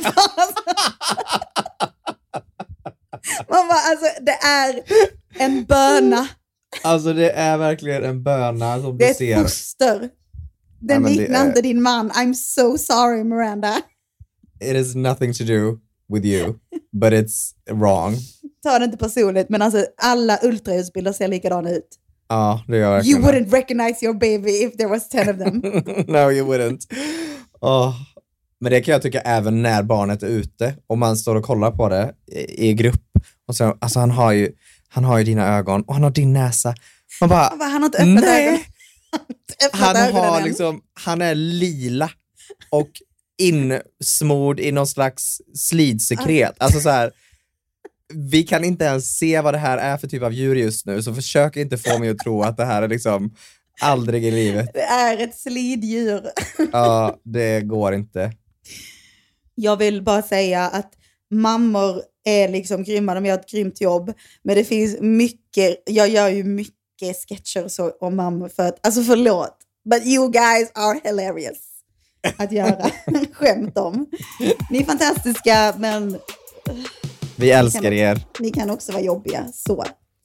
Man bara, alltså det är en böna. Alltså det är verkligen en böna som Det du är ser. ett foster. Den Ja, men det liknar är- inte din man. I'm so sorry, Miranda. It has nothing to do with you, but it's wrong. Ta det inte personligt, men alltså alla ultraljudsbilder ser likadana ut. Ja, det gör jag You verkligen. wouldn't recognize your baby if there was ten of them. No, you wouldn't. Oh. Men det kan jag tycka även när barnet är ute och man står och kollar på det i, i grupp. Och så, alltså han har ju han har ju dina ögon och han har din näsa. Man bara, Han, bara, han har inte öppnat nej. ögonen. Öppnat Han ögonen har än. liksom, han är lila och insmord i någon slags slidsekret. Alltså så här, vi kan inte ens se vad det här är för typ av djur just nu, så försök inte få mig att tro att det här är liksom aldrig i livet. Det är ett sliddjur. Ja, det går inte. Jag vill bara säga att mammor är liksom grymma, de gör ett grymt jobb. Men det finns mycket, jag gör ju mycket sketcher så om mammor för att, alltså förlåt, but you guys are hilarious att göra skämt om. Ni är fantastiska, men Vi älskar er. ni kan också vara jobbiga, så.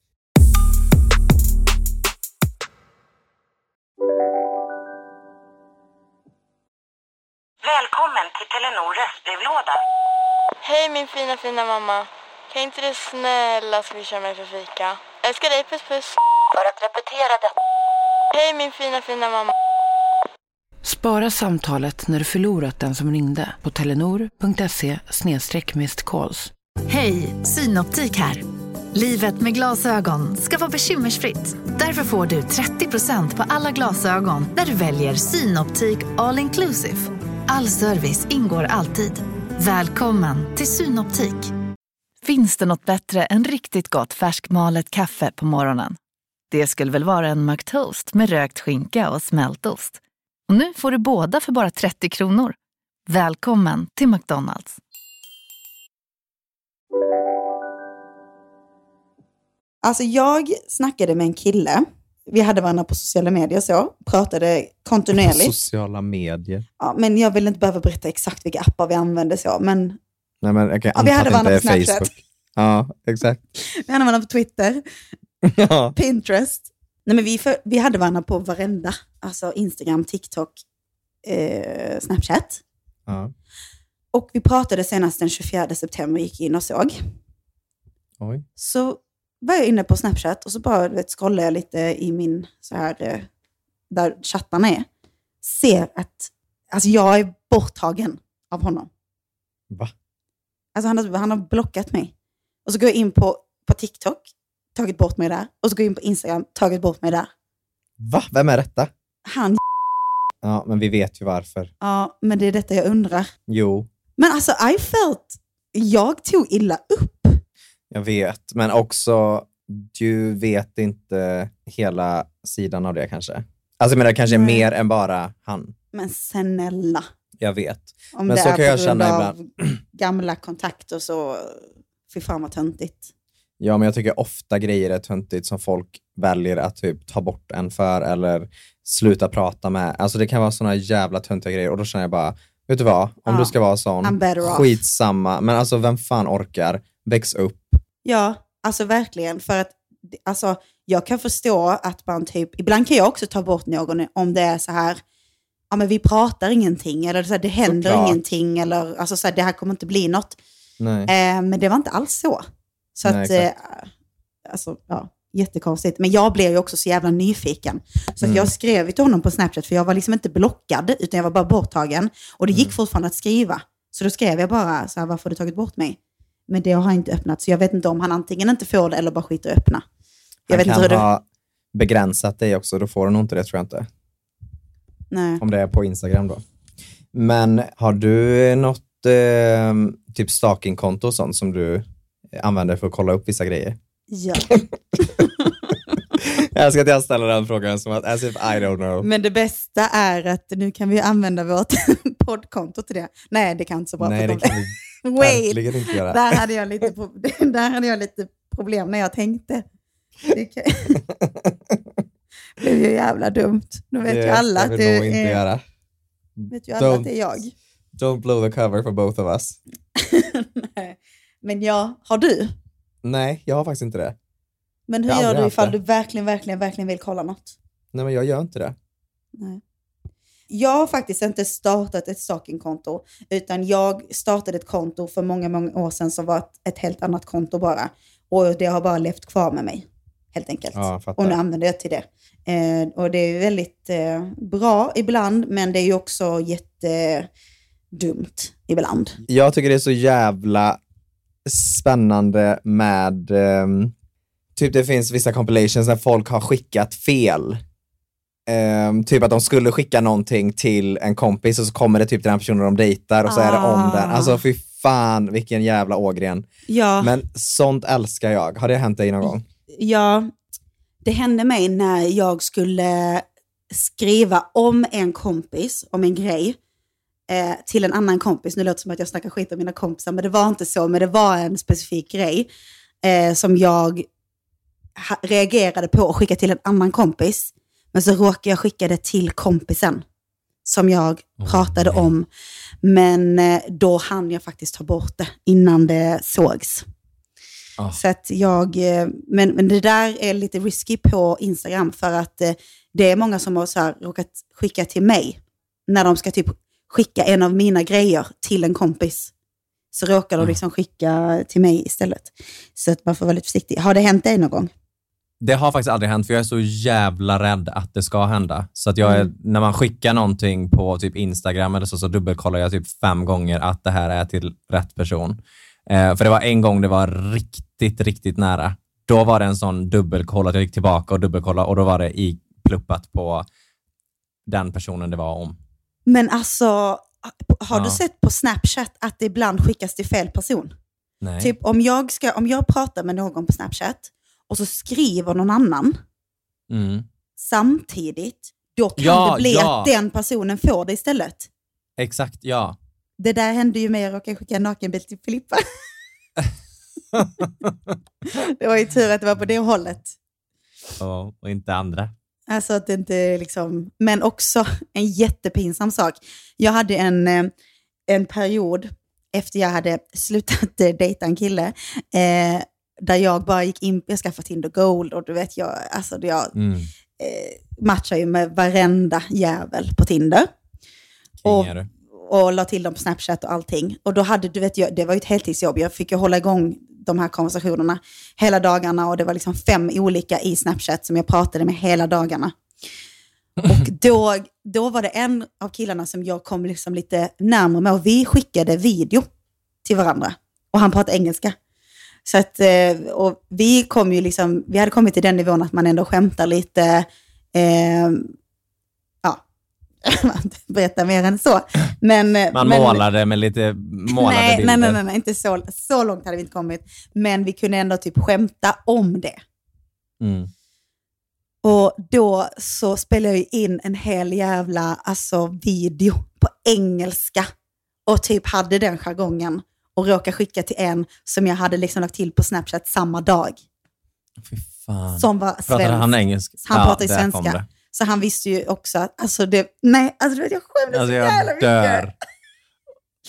Välkommen till Telenor röstbrevlåda. Hej min fina fina mamma. Kan inte du snälla swisha mig för fika? Älskar dig, puss puss. För att repetera detta. Hej min fina fina mamma. Spara samtalet när du förlorat den som ringde på telenor.se snedstreck missed calls. Hej, Synoptik här. Livet med glasögon ska vara bekymmersfritt. Därför får du trettio procent på alla glasögon när du väljer Synoptik All Inclusive. All service ingår alltid. Välkommen till Synoptik. Finns det något bättre än riktigt gott färskmalet kaffe på morgonen? Det skulle väl vara en McToast med rökt skinka och smältost. Och nu får du båda för bara trettio kronor. Välkommen till McDonald's. Alltså jag snackade med en kille. Vi hade varandra på sociala medier så. Pratade kontinuerligt. Sociala medier. Ja, men jag vill inte behöva berätta exakt vilka appar vi använde så. Men Nej, men jag kan ja, vi anta hade att det varandra inte på är Snapchat. Facebook. Ja, exakt. Vi hade varandra på Twitter. Ja. Pinterest. Nej, men vi, för, vi hade varandra på varenda. Alltså Instagram, TikTok, eh, Snapchat. Ja. Och vi pratade senast den tjugofjärde september. Gick in och såg. Oj. Så var jag inne på Snapchat. Och så bara vet, scrollade jag lite i min så här. Eh, där chattarna är. Ser att alltså jag är borttagen av honom. Va? Alltså han har, han har blockat mig. Och så går jag in på, på TikTok. Tagit bort mig där. Och så går jag in på Instagram. Tagit bort mig där. Va? Vem är detta? Han. Ja, men vi vet ju varför. Ja, men det är detta jag undrar. Jo, Men alltså, I felt... Jag tog illa upp. jag vet. Men också, du vet inte hela sidan av det kanske. Alltså jag menar, kanske Nej. mer än bara han. Men snälla. Jag vet. Om Men det så är kan jag på grund känna av ibland. gamla kontakter så... Fy fan vad töntigt. Ja, men jag tycker ofta grejer är töntigt som folk väljer att typ ta bort en för eller sluta prata med. Alltså det kan vara såna jävla töntiga grejer och då känner jag bara, vet du vad? Om Ja. du ska vara sån, I'm better off. skitsamma. Men alltså vem fan orkar? Väx upp. Ja, alltså verkligen. För att alltså, jag kan förstå att man typ, ibland kan jag också ta bort någon om det är så här, ja men vi pratar ingenting, eller så här, det händer Såklart. ingenting, eller alltså så här, det här kommer inte bli något. Nej. Eh, men det var inte alls så. Så Nej, att, eh, alltså ja, jättekonstigt. Men jag blev ju också så jävla nyfiken. Så Mm. att jag skrev till honom på Snapchat, för jag var liksom inte blockad, utan jag var bara borttagen. Och det gick Mm. fortfarande att skriva. Så då skrev jag bara så här, varför har du tagit bort mig? Men det har inte öppnat, så jag vet inte om han antingen inte får det eller bara skiter att öppna. Jag Han vet kan inte hur det... ha begränsat dig också, då får du nog inte det, tror jag inte. Nej. Om det är på Instagram då. Men har du något eh, typ stalkingkonto och sånt som du använder för att kolla upp vissa grejer? Ja. Jag ska att jag ställa den frågan som att as if I don't know. Men det bästa är att nu kan vi använda vårt poddkonto till det. Nej, det kan inte så bra. Nej, för det kan vi verkligen inte göra. Där hade jag lite, pro- där hade jag lite problem när jag tänkte. Det kan... det blev ju jävla dumt. Nu vet Det ju alla ska att vi det nog inte är, göra. vet ju alla Don't- att det är jag. Don't blow the cover for both of us. Nej. Men ja, har du? Nej, jag har faktiskt inte det. Men hur Jag har gör aldrig du haft ifall det. du verkligen, verkligen, verkligen vill kolla något? Nej, men jag gör inte det. Nej. Jag har faktiskt inte startat ett stalkingkonto, utan jag startade ett konto för många, många år sedan som var ett, ett helt annat konto bara. Och det har bara levt kvar med mig, helt enkelt. Ja, jag fattar. Och nu använder jag till det. Eh, och det är väldigt eh, bra ibland, men det är ju också jättedumt ibland. Jag tycker det är så jävla spännande med ehm, typ det finns vissa compilations när folk har skickat fel. Ehm, typ att de skulle skicka någonting till en kompis och så kommer det typ till den personen de dejtar och så är det om Ah. den. Alltså fy fan, vilken jävla ågren. Ja. Men sånt älskar jag. Har det hänt dig någon gång? Ja, det hände mig när jag skulle skriva om en kompis, om en grej, eh, till en annan kompis. Nu låter det som att jag snackar skit om mina kompisar, men det var inte så. Men det var en specifik grej eh, som jag ha- reagerade på och skickade till en annan kompis. Men så råkade jag skicka det till kompisen som jag pratade om. Men eh, då hann jag faktiskt ta bort det innan det sågs. Ah. Så att jag, eh, men, men det där är lite risky på Instagram, för att eh, det är många som har så här råkat skicka till mig när de ska typ skicka en av mina grejer till en kompis. Så råkar de liksom skicka till mig istället. Så att man får vara lite försiktig. Har det hänt dig någon gång? Det har faktiskt aldrig hänt, för jag är så jävla rädd att det ska hända. Så att jag är, Mm. när man skickar någonting på typ Instagram eller så, så dubbelkollar jag typ fem gånger att det här är till rätt person. Eh, för det var en gång det var riktigt, riktigt nära. Då var det en sån dubbelkoll att jag gick tillbaka och dubbelkollade, och då var det i pluppat på den personen det var om. Men alltså, har Ja. du sett på Snapchat att det ibland skickas till fel person? Nej. Typ om jag, ska, om jag pratar med någon på Snapchat och så skriver någon annan Mm. samtidigt, då kan Ja, det bli ja. att den personen får det istället. Exakt, ja. Det där hände ju mig, jag råkade skicka en nakenbild till Filippa. Det var ju tur att det var på det hållet. Och, och inte andra. Alltså att det inte liksom, men också en jättepinsam sak. Jag hade en, eh, en period efter jag hade slutat eh, dejta en kille, eh, där jag bara gick in, jag skaffade Tinder Gold, och du vet, jag, alltså jag Mm. eh, matchar ju med varenda jävel på Tinder. Och, King är du. och la till dem på Snapchat och allting. Och då hade, du vet, jag, det var ju ett heltidsjobb. Jag fick ju hålla igång de här konversationerna hela dagarna, och det var liksom fem olika i Snapchat som jag pratade med hela dagarna. Och då, då var det en av killarna som jag kom liksom lite närmare med, och vi skickade video till varandra. Och han pratade engelska. Så att, eh, och vi kom ju liksom, vi hade kommit till den nivån att man ändå skämtar lite, eh, ja, berätta mer än så. Men, Man men, målade med lite målade nej, bilder. nej, nej, nej, nej, inte så, så långt hade vi inte kommit. Men vi kunde ändå typ skämta om det. Mm. Och då så spelade jag in en hel jävla alltså, video på engelska. Och typ hade den jargongen. Och råkade skicka till en som jag hade liksom lagt till på Snapchat samma dag. Fy fan. Som var Pratade svensk. han engelska? Han Ja, pratade där kom svenska. det. Så han visste ju också att, alltså det, nej, alltså du vet, jag skämdes Alltså så jävla jag mycket. dör.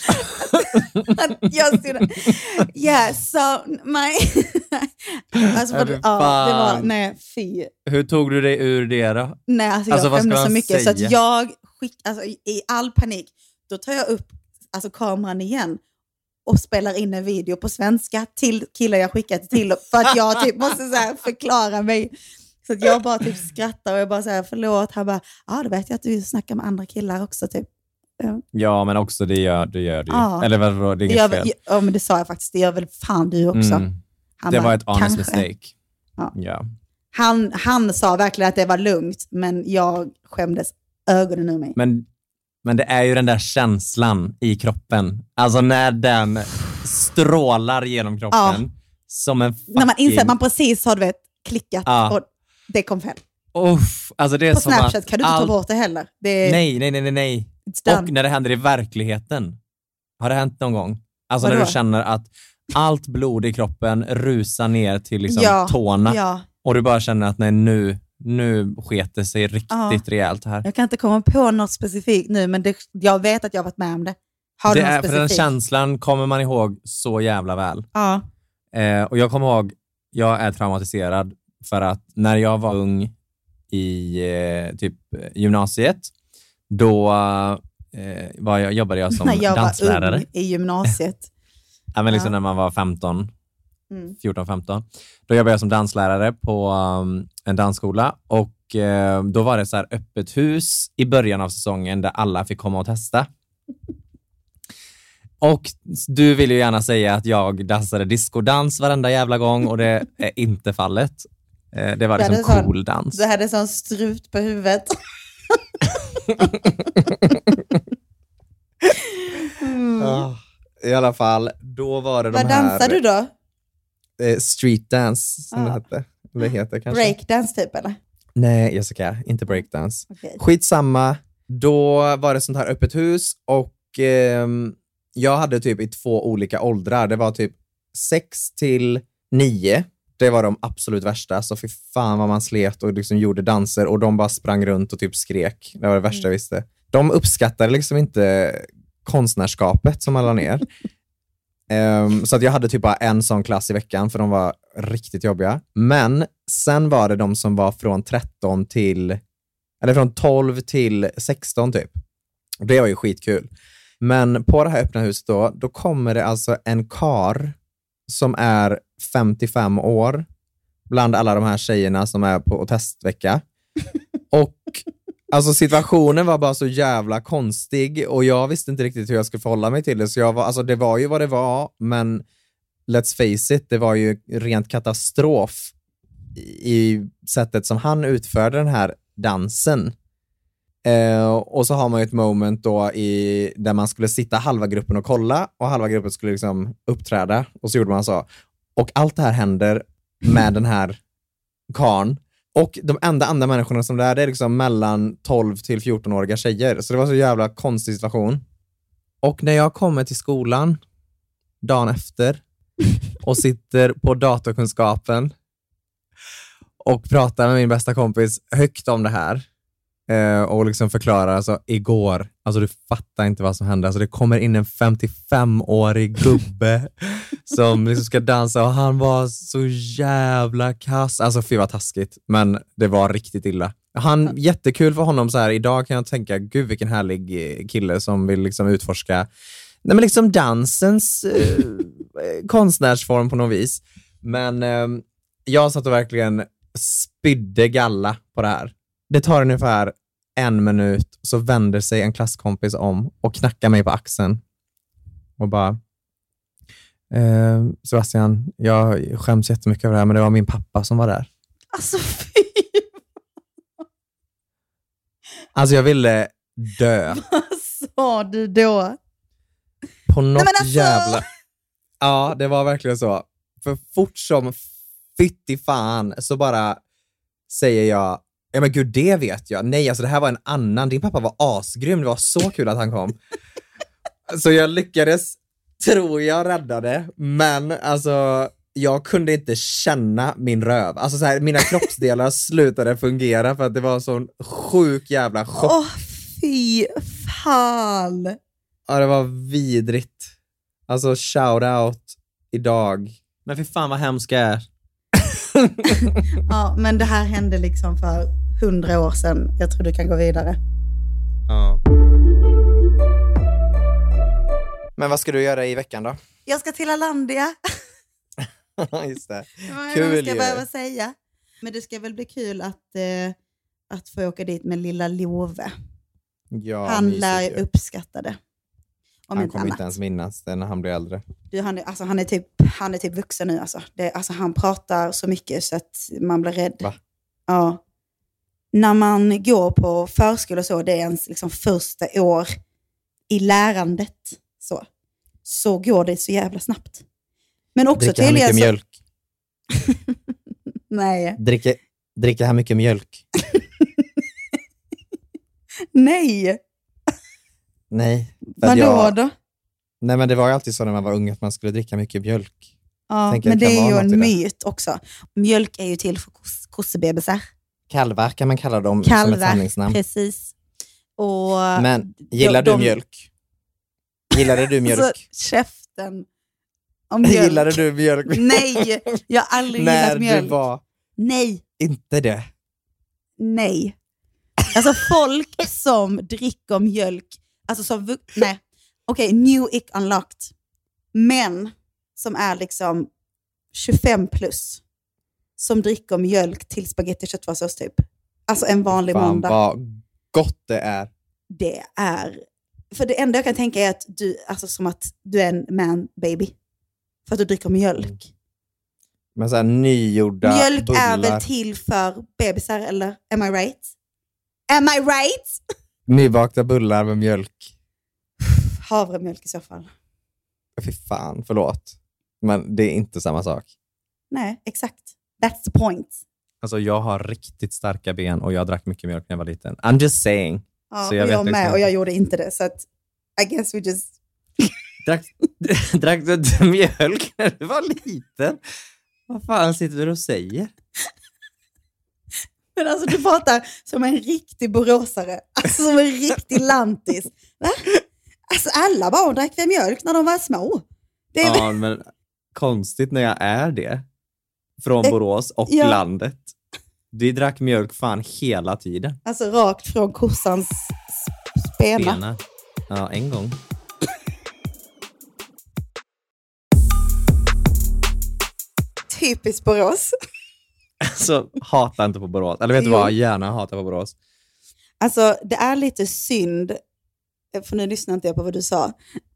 jag ser det. Yeah, so my... alltså, Ja, ja, ja, det var, nej, fy. Hur tog du dig ur det då? Nej, alltså jag Alltså, vad ska skämdes så man mycket säga? så att jag skick, alltså, i, i all panik, då tar jag upp alltså, kameran igen och spelar in en video på svenska till killar jag skickat till för att jag typ måste så här förklara mig. Så att jag bara typ skrattar och jag bara så här, förlåt. Han bara, ja ah, då vet jag att du snackar med andra killar också typ. Ja, ja men också det gör, det gör du ju. Ja. Eller vadå, det är det inget gör, fel. ja men det sa jag faktiskt, det gör väl fan du också. Mm. Han Det bara, var ett honest kanske. mistake. Ja. Ja. Han, han sa verkligen att det var lugnt, men jag skämdes ögonen ur mig. Men, men det är ju den där känslan i kroppen. Alltså när den strålar genom kroppen. Ja. Som en fucking... När man inser att man precis har du vet, klickat Ja. och det kom fel. Uff, alltså det är På som Snapchat att kan du inte allt... ta bort det heller. Det är... Nej, nej, nej, nej, nej. It's done. Och när det händer i verkligheten. Har det hänt någon gång? Alltså Vadå? när du känner att allt blod i kroppen rusar ner till liksom Ja, tårna. ja. Och du bara känner att nej, nu, nu sker det sig riktigt Ja. rejält här. Jag kan inte komma på något specifikt nu, men det, jag vet att jag har varit med om det. Har Det du något är, för den specifikt? känslan kommer man ihåg så jävla väl. Ja. Eh, och jag kommer ihåg, jag är traumatiserad för att när jag var ung i eh, typ gymnasiet, då eh, var jag, jobbade jag som När jag danslärare. var ung i gymnasiet. Ja, men liksom Ja. när man var femton, Mm. fjorton femton. Då jobbade jag som danslärare på um, en dansskola och eh, då var det så här öppet hus i början av säsongen där alla fick komma och testa. Och du vill ju gärna säga att jag dansade discodans varenda jävla gång och det är inte fallet. Eh, det var Du liksom hade cool sån- dans. Du hade sån strut på huvudet. mm. Ah, I alla fall, då var det de Vad här... dansade du då? Eh, street dance, som Ah. det hette. Eller heter kanske. Breakdance typ eller? Nej, Jessica, inte breakdance. Okej. Skitsamma. Då var det sånt här öppet hus och ehm, jag hade typ i två olika åldrar. Det var typ sex till nio. Det var de absolut värsta. Så fy fan vad man slet och liksom gjorde danser och de bara sprang runt och typ skrek. Det var det värsta jag visste. De uppskattade liksom inte konstnärskapet som man la ner. Um, så att jag hade typ bara en sån klass i veckan för de var riktigt jobbiga. Men sen var det de som var från tretton till eller från tolv till sexton typ. Det var ju skitkul. Men på det här öppna huset då, då kommer det alltså en kar som är femtiofem år bland alla de här tjejerna som är på testvecka. Och alltså situationen var bara så jävla konstig och jag visste inte riktigt hur jag skulle förhålla mig till det. Så jag var, alltså det var ju vad det var, men let's face it, det var ju rent katastrof i sättet som han utförde den här dansen. Eh, och så har man ju ett moment då i, där man skulle sitta halva gruppen och kolla och halva gruppen skulle liksom uppträda och så gjorde man så. Och allt det här händer med den här karn. Och de enda andra människorna som det är, det är liksom mellan tolv till fjorton-åriga tjejer. Så det var så jävla konstig situation. Och när jag kommer till skolan dagen efter och sitter på datorkunskapen och pratar med min bästa kompis högt om det här eh, och liksom förklarar alltså igår, alltså du fattar inte vad som hände. Alltså det kommer in en femtiofem-årig gubbe som liksom ska dansa och han var så jävla kass. Alltså fy vad taskigt, men det var riktigt illa. Han, jättekul för honom så här. Idag kan jag tänka, gud vilken härlig kille som vill liksom utforska nej, men liksom dansens eh, konstnärsform på något vis. Men eh, jag satt och verkligen spydde galla på det här. Det tar ungefär en minut så vänder sig en klasskompis om och knackar mig på axeln och bara eh, Sebastian, jag skäms jättemycket över det här, men det var min pappa som var där. Alltså fy. Alltså jag ville dö. Vad sa du då? På något Nej, men alltså... jävla... Ja, det var verkligen så. För fort som fytti fan så bara säger jag, ja men gud det vet jag. Nej, alltså det här var en annan. Din pappa var asgrym. Det var så kul att han kom. Så jag lyckades, tror jag, rädda det. Men alltså, jag kunde inte känna min röv. Alltså så här, mina kroppsdelar slutade fungera för att det var en sån sjuk jävla chock. Åh, fy fan. Ja, det var vidrigt. Alltså shout out idag. Men för fan vad hemskt är. Ja, men det här hände liksom för hundra år sedan. Jag tror du kan gå vidare. Ja. Men vad ska du göra i veckan då? Jag ska till Alandia. Just det. Vad Kul ska jag ju. behöva säga. Men det ska väl bli kul att, eh, att få åka dit med lilla Love. Ja, han mysigt lär ju. uppskatta det. Om Han inte kommer annat. inte ens minnas det när han blir äldre. Du, han, är, alltså, han, är typ, han är typ vuxen nu. Alltså. Det, alltså, han pratar så mycket så att man blir rädd. Va? Ja. När man går på förskola och så, det är ens liksom, första år i lärandet. Så, så går det så jävla snabbt. Men också Dricker han mycket så... mjölk? Nej. Dricker, dricker han mycket mjölk? Nej. Nej. För att Vadå jag- då? Nej, men det var ju alltid så när man var ung att man skulle dricka mycket mjölk. Ja, Tänker men det det kan är ju vara något i en det. myt också. Mjölk är ju till för kos- kossebebisar. Kalvar kan man kalla dem som ett Kalvar, samlingsnamn. precis. Och Men gillar de- du mjölk? Gillade du mjölk? Alltså, käften om mjölk. Gillade du mjölk? Nej, jag har aldrig När gillat mjölk. du var Nej, inte det. nej. Alltså folk som dricker mjölk, alltså som, vux- nej. Okej, okay, new ick unlocked. Men som är liksom tjugofem plus som dricker mjölk till spaghetti och köttfärssås typ. Alltså en vanlig Fan måndag. vad gott det är. Det är... För det enda jag kan tänka är att du, alltså som att du är en man baby. För att du dricker mjölk. Men så här nygjorda Mjölk bullar. är väl till för bebisar, eller? Am I right? Am I right? Nybakta bullar med mjölk. Havremjölk i så fall. Fy fan, förlåt. Men det är inte samma sak. Nej, exakt. That's the point. Alltså jag har riktigt starka ben och jag drack mycket mjölk när jag var liten. I'm just saying. Ja, Så jag, vet jag med liksom- och jag gjorde inte det. Så att I guess we just... Drack, drack du inte mjölk när du var liten? Vad fan sitter du och säger? Men alltså du pratar som en riktig boråsare. Alltså som en riktig lantis. Va? Alltså alla barn drack väl mjölk när de var små. Det är Ja, men konstigt när jag är det. Från Eh, Borås och ja. landet. Vi drack mjölk fan hela tiden. Alltså rakt från kossans s- spena. Bena. Ja, en gång. Typiskt Borås. Så hata inte på Borås. Eller vet du Jo. vad? Gärna hata på Borås. Alltså det är lite synd. För nu lyssnar inte jag på vad du sa.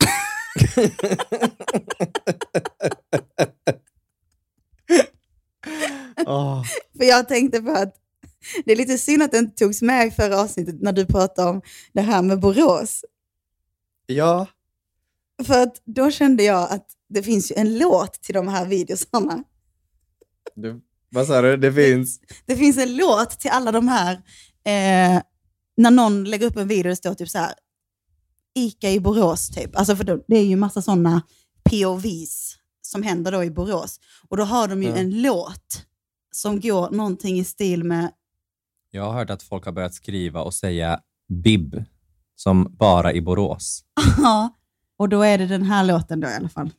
Åh. För jag tänkte på att det är lite synd att det inte togs med i förra avsnittet när du pratade om det här med Borås. Ja. För att då kände jag att det finns ju en låt till de här videosarna. Du, vad sa du? Det finns... Det finns en låt till alla de här. Eh, när någon lägger upp en video och det står typ så här. Ica i Borås typ. Alltså för då, det är ju massa sådana P O Vs som händer då i Borås. Och då har de ju Ja. en låt som går någonting i stil med... Jag har hört att folk har börjat skriva och säga bib. Som bara i Borås. Ja, och då är det den här låten då i alla fall.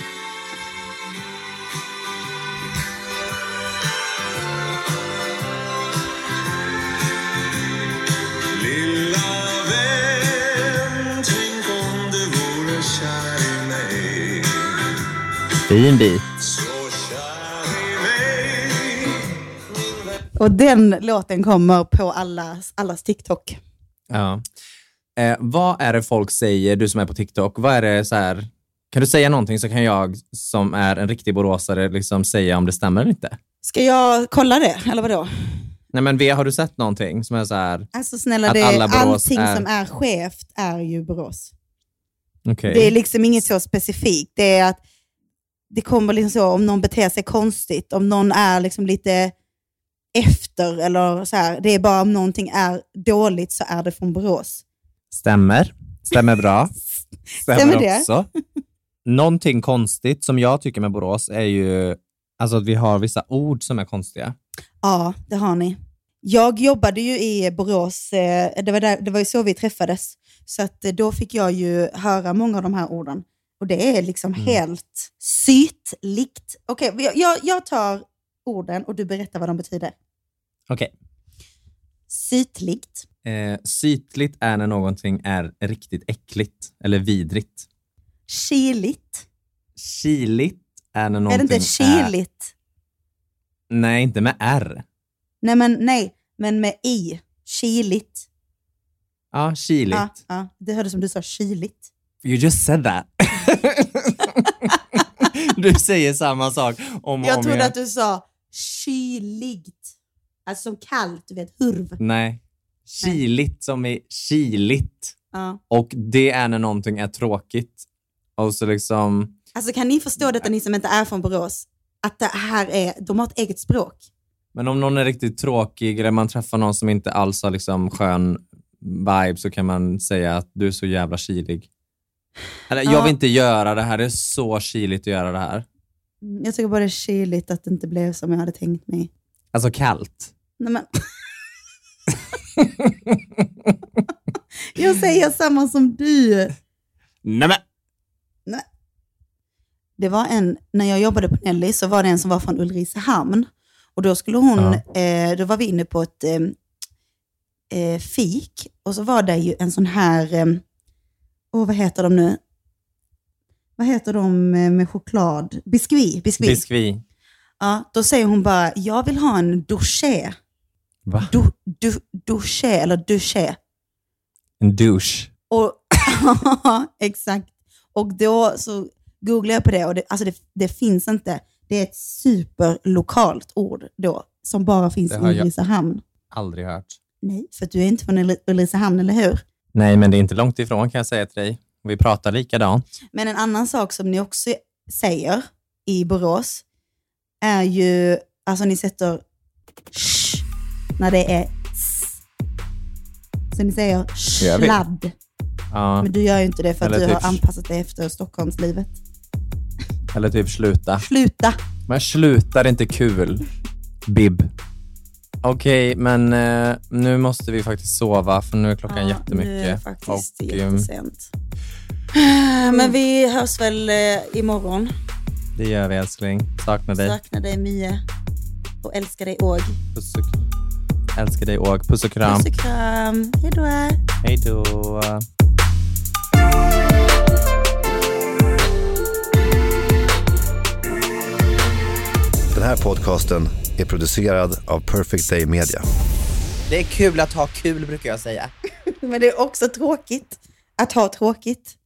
Lilla vän, tänk om du vore kär i mig. Fin bit. Så kär i mig. Och den låten kommer på allas, allas TikTok. Ja. Eh, vad är det folk säger, du som är på TikTok? Vad är det så här... Kan du säga någonting så kan jag som är en riktig boråsare liksom säga om det stämmer eller inte? Ska jag kolla det, eller vadå? Nej men V, har du sett någonting som är så här... Alltså snälla, Att det, alla Borås allting är- som är skevt är ju Borås. Okej. Det är liksom inget så specifikt. Det är att det kommer liksom så om någon beter sig konstigt, om någon är liksom lite efter eller så här. Det är bara om någonting är dåligt så är det från Borås. Stämmer. Stämmer bra. Stämmer, Stämmer det? också. Någonting konstigt som jag tycker med Borås är ju alltså att vi har vissa ord som är konstiga. Ja, det har ni. Jag jobbade ju i Borås, eh, det var, där, det var ju så vi träffades. Så att eh, då fick jag ju höra många av de här orden. Och det är liksom Mm. helt sytligt. Okej, okay, jag, jag tar orden och du berättar vad de betyder. Okej. Okay. Sytligt. Eh, sytligt är när någonting är riktigt äckligt eller vidrigt. Kiligt. Kiligt är när någonting är... det inte kiligt? Är... Nej, inte med R. Nej, men, nej, men med I. Kiligt. Ja, kiligt. Ja, ja, det hörde som du sa, kiligt. You just said that. Du säger samma sak om och Jag om trodde igen. att du sa kyligt. Alltså som kallt, du vet, hurv. Nej. Kiligt som är kiligt. Ja. Och det är när någonting är tråkigt. Och så liksom... Alltså kan ni förstå detta, ni som inte är från Borås? Att det här är, de har ett eget språk. Men om någon är riktigt tråkig eller man träffar någon som inte alls har liksom skön vibe, så kan man säga att du är så jävla kilig. Eller, ja. Jag vill inte göra det här, det är så kiligt att göra det här. Jag tycker bara det är kiligt att det inte blev som jag hade tänkt mig. Alltså kallt. Nej, men... jag säger samma som du. Nej, men... Nej. Det var en, när jag jobbade på Nelly så var det en som var från Ulricehamn. Och då skulle hon, ja. eh, då var vi inne på ett eh, eh, fik. Och så var det ju en sån här, eh, oh, vad heter de nu? Vad heter de med choklad? Biscuit. Biscuit. Biscuit. Ja, då säger hon bara, jag vill ha en douché. Va? Du, du, douché eller douché. En douche. Och, exakt. Och då så googlade jag på det och det, alltså det, det finns inte. Det är ett superlokalt ord då som bara finns i Ulricehamn. Aldrig hört. Nej, för du är inte från Ulricehamn, eller hur? Nej, men det är inte långt ifrån kan jag säga till dig. Vi pratar likadant. Men en annan sak som ni också säger i Borås är ju, alltså ni sätter sh när det är s. Så ni säger sladd. Ja. Men du gör ju inte det för Eller att du typ... har anpassat dig efter Stockholmslivet. Eller typ sluta. Sluta. Men sluta, det är inte kul. Bib. Okej, okay, men eh, nu måste vi faktiskt sova för nu är klockan ja, jättemycket. Nu är det faktiskt och, jättesent. Men vi hörs väl eh, imorgon. Det gör vi, älskling. Saknar dig. Saknar dig mycket. Och älskar dig åg. Puss och älskar dig åg. Puss och kram. Puss och kram. Hej då. Hej då. Den här podcasten är producerad av Perfect Day Media. Det är kul att ha kul, brukar jag säga. Men det är också tråkigt att ha tråkigt.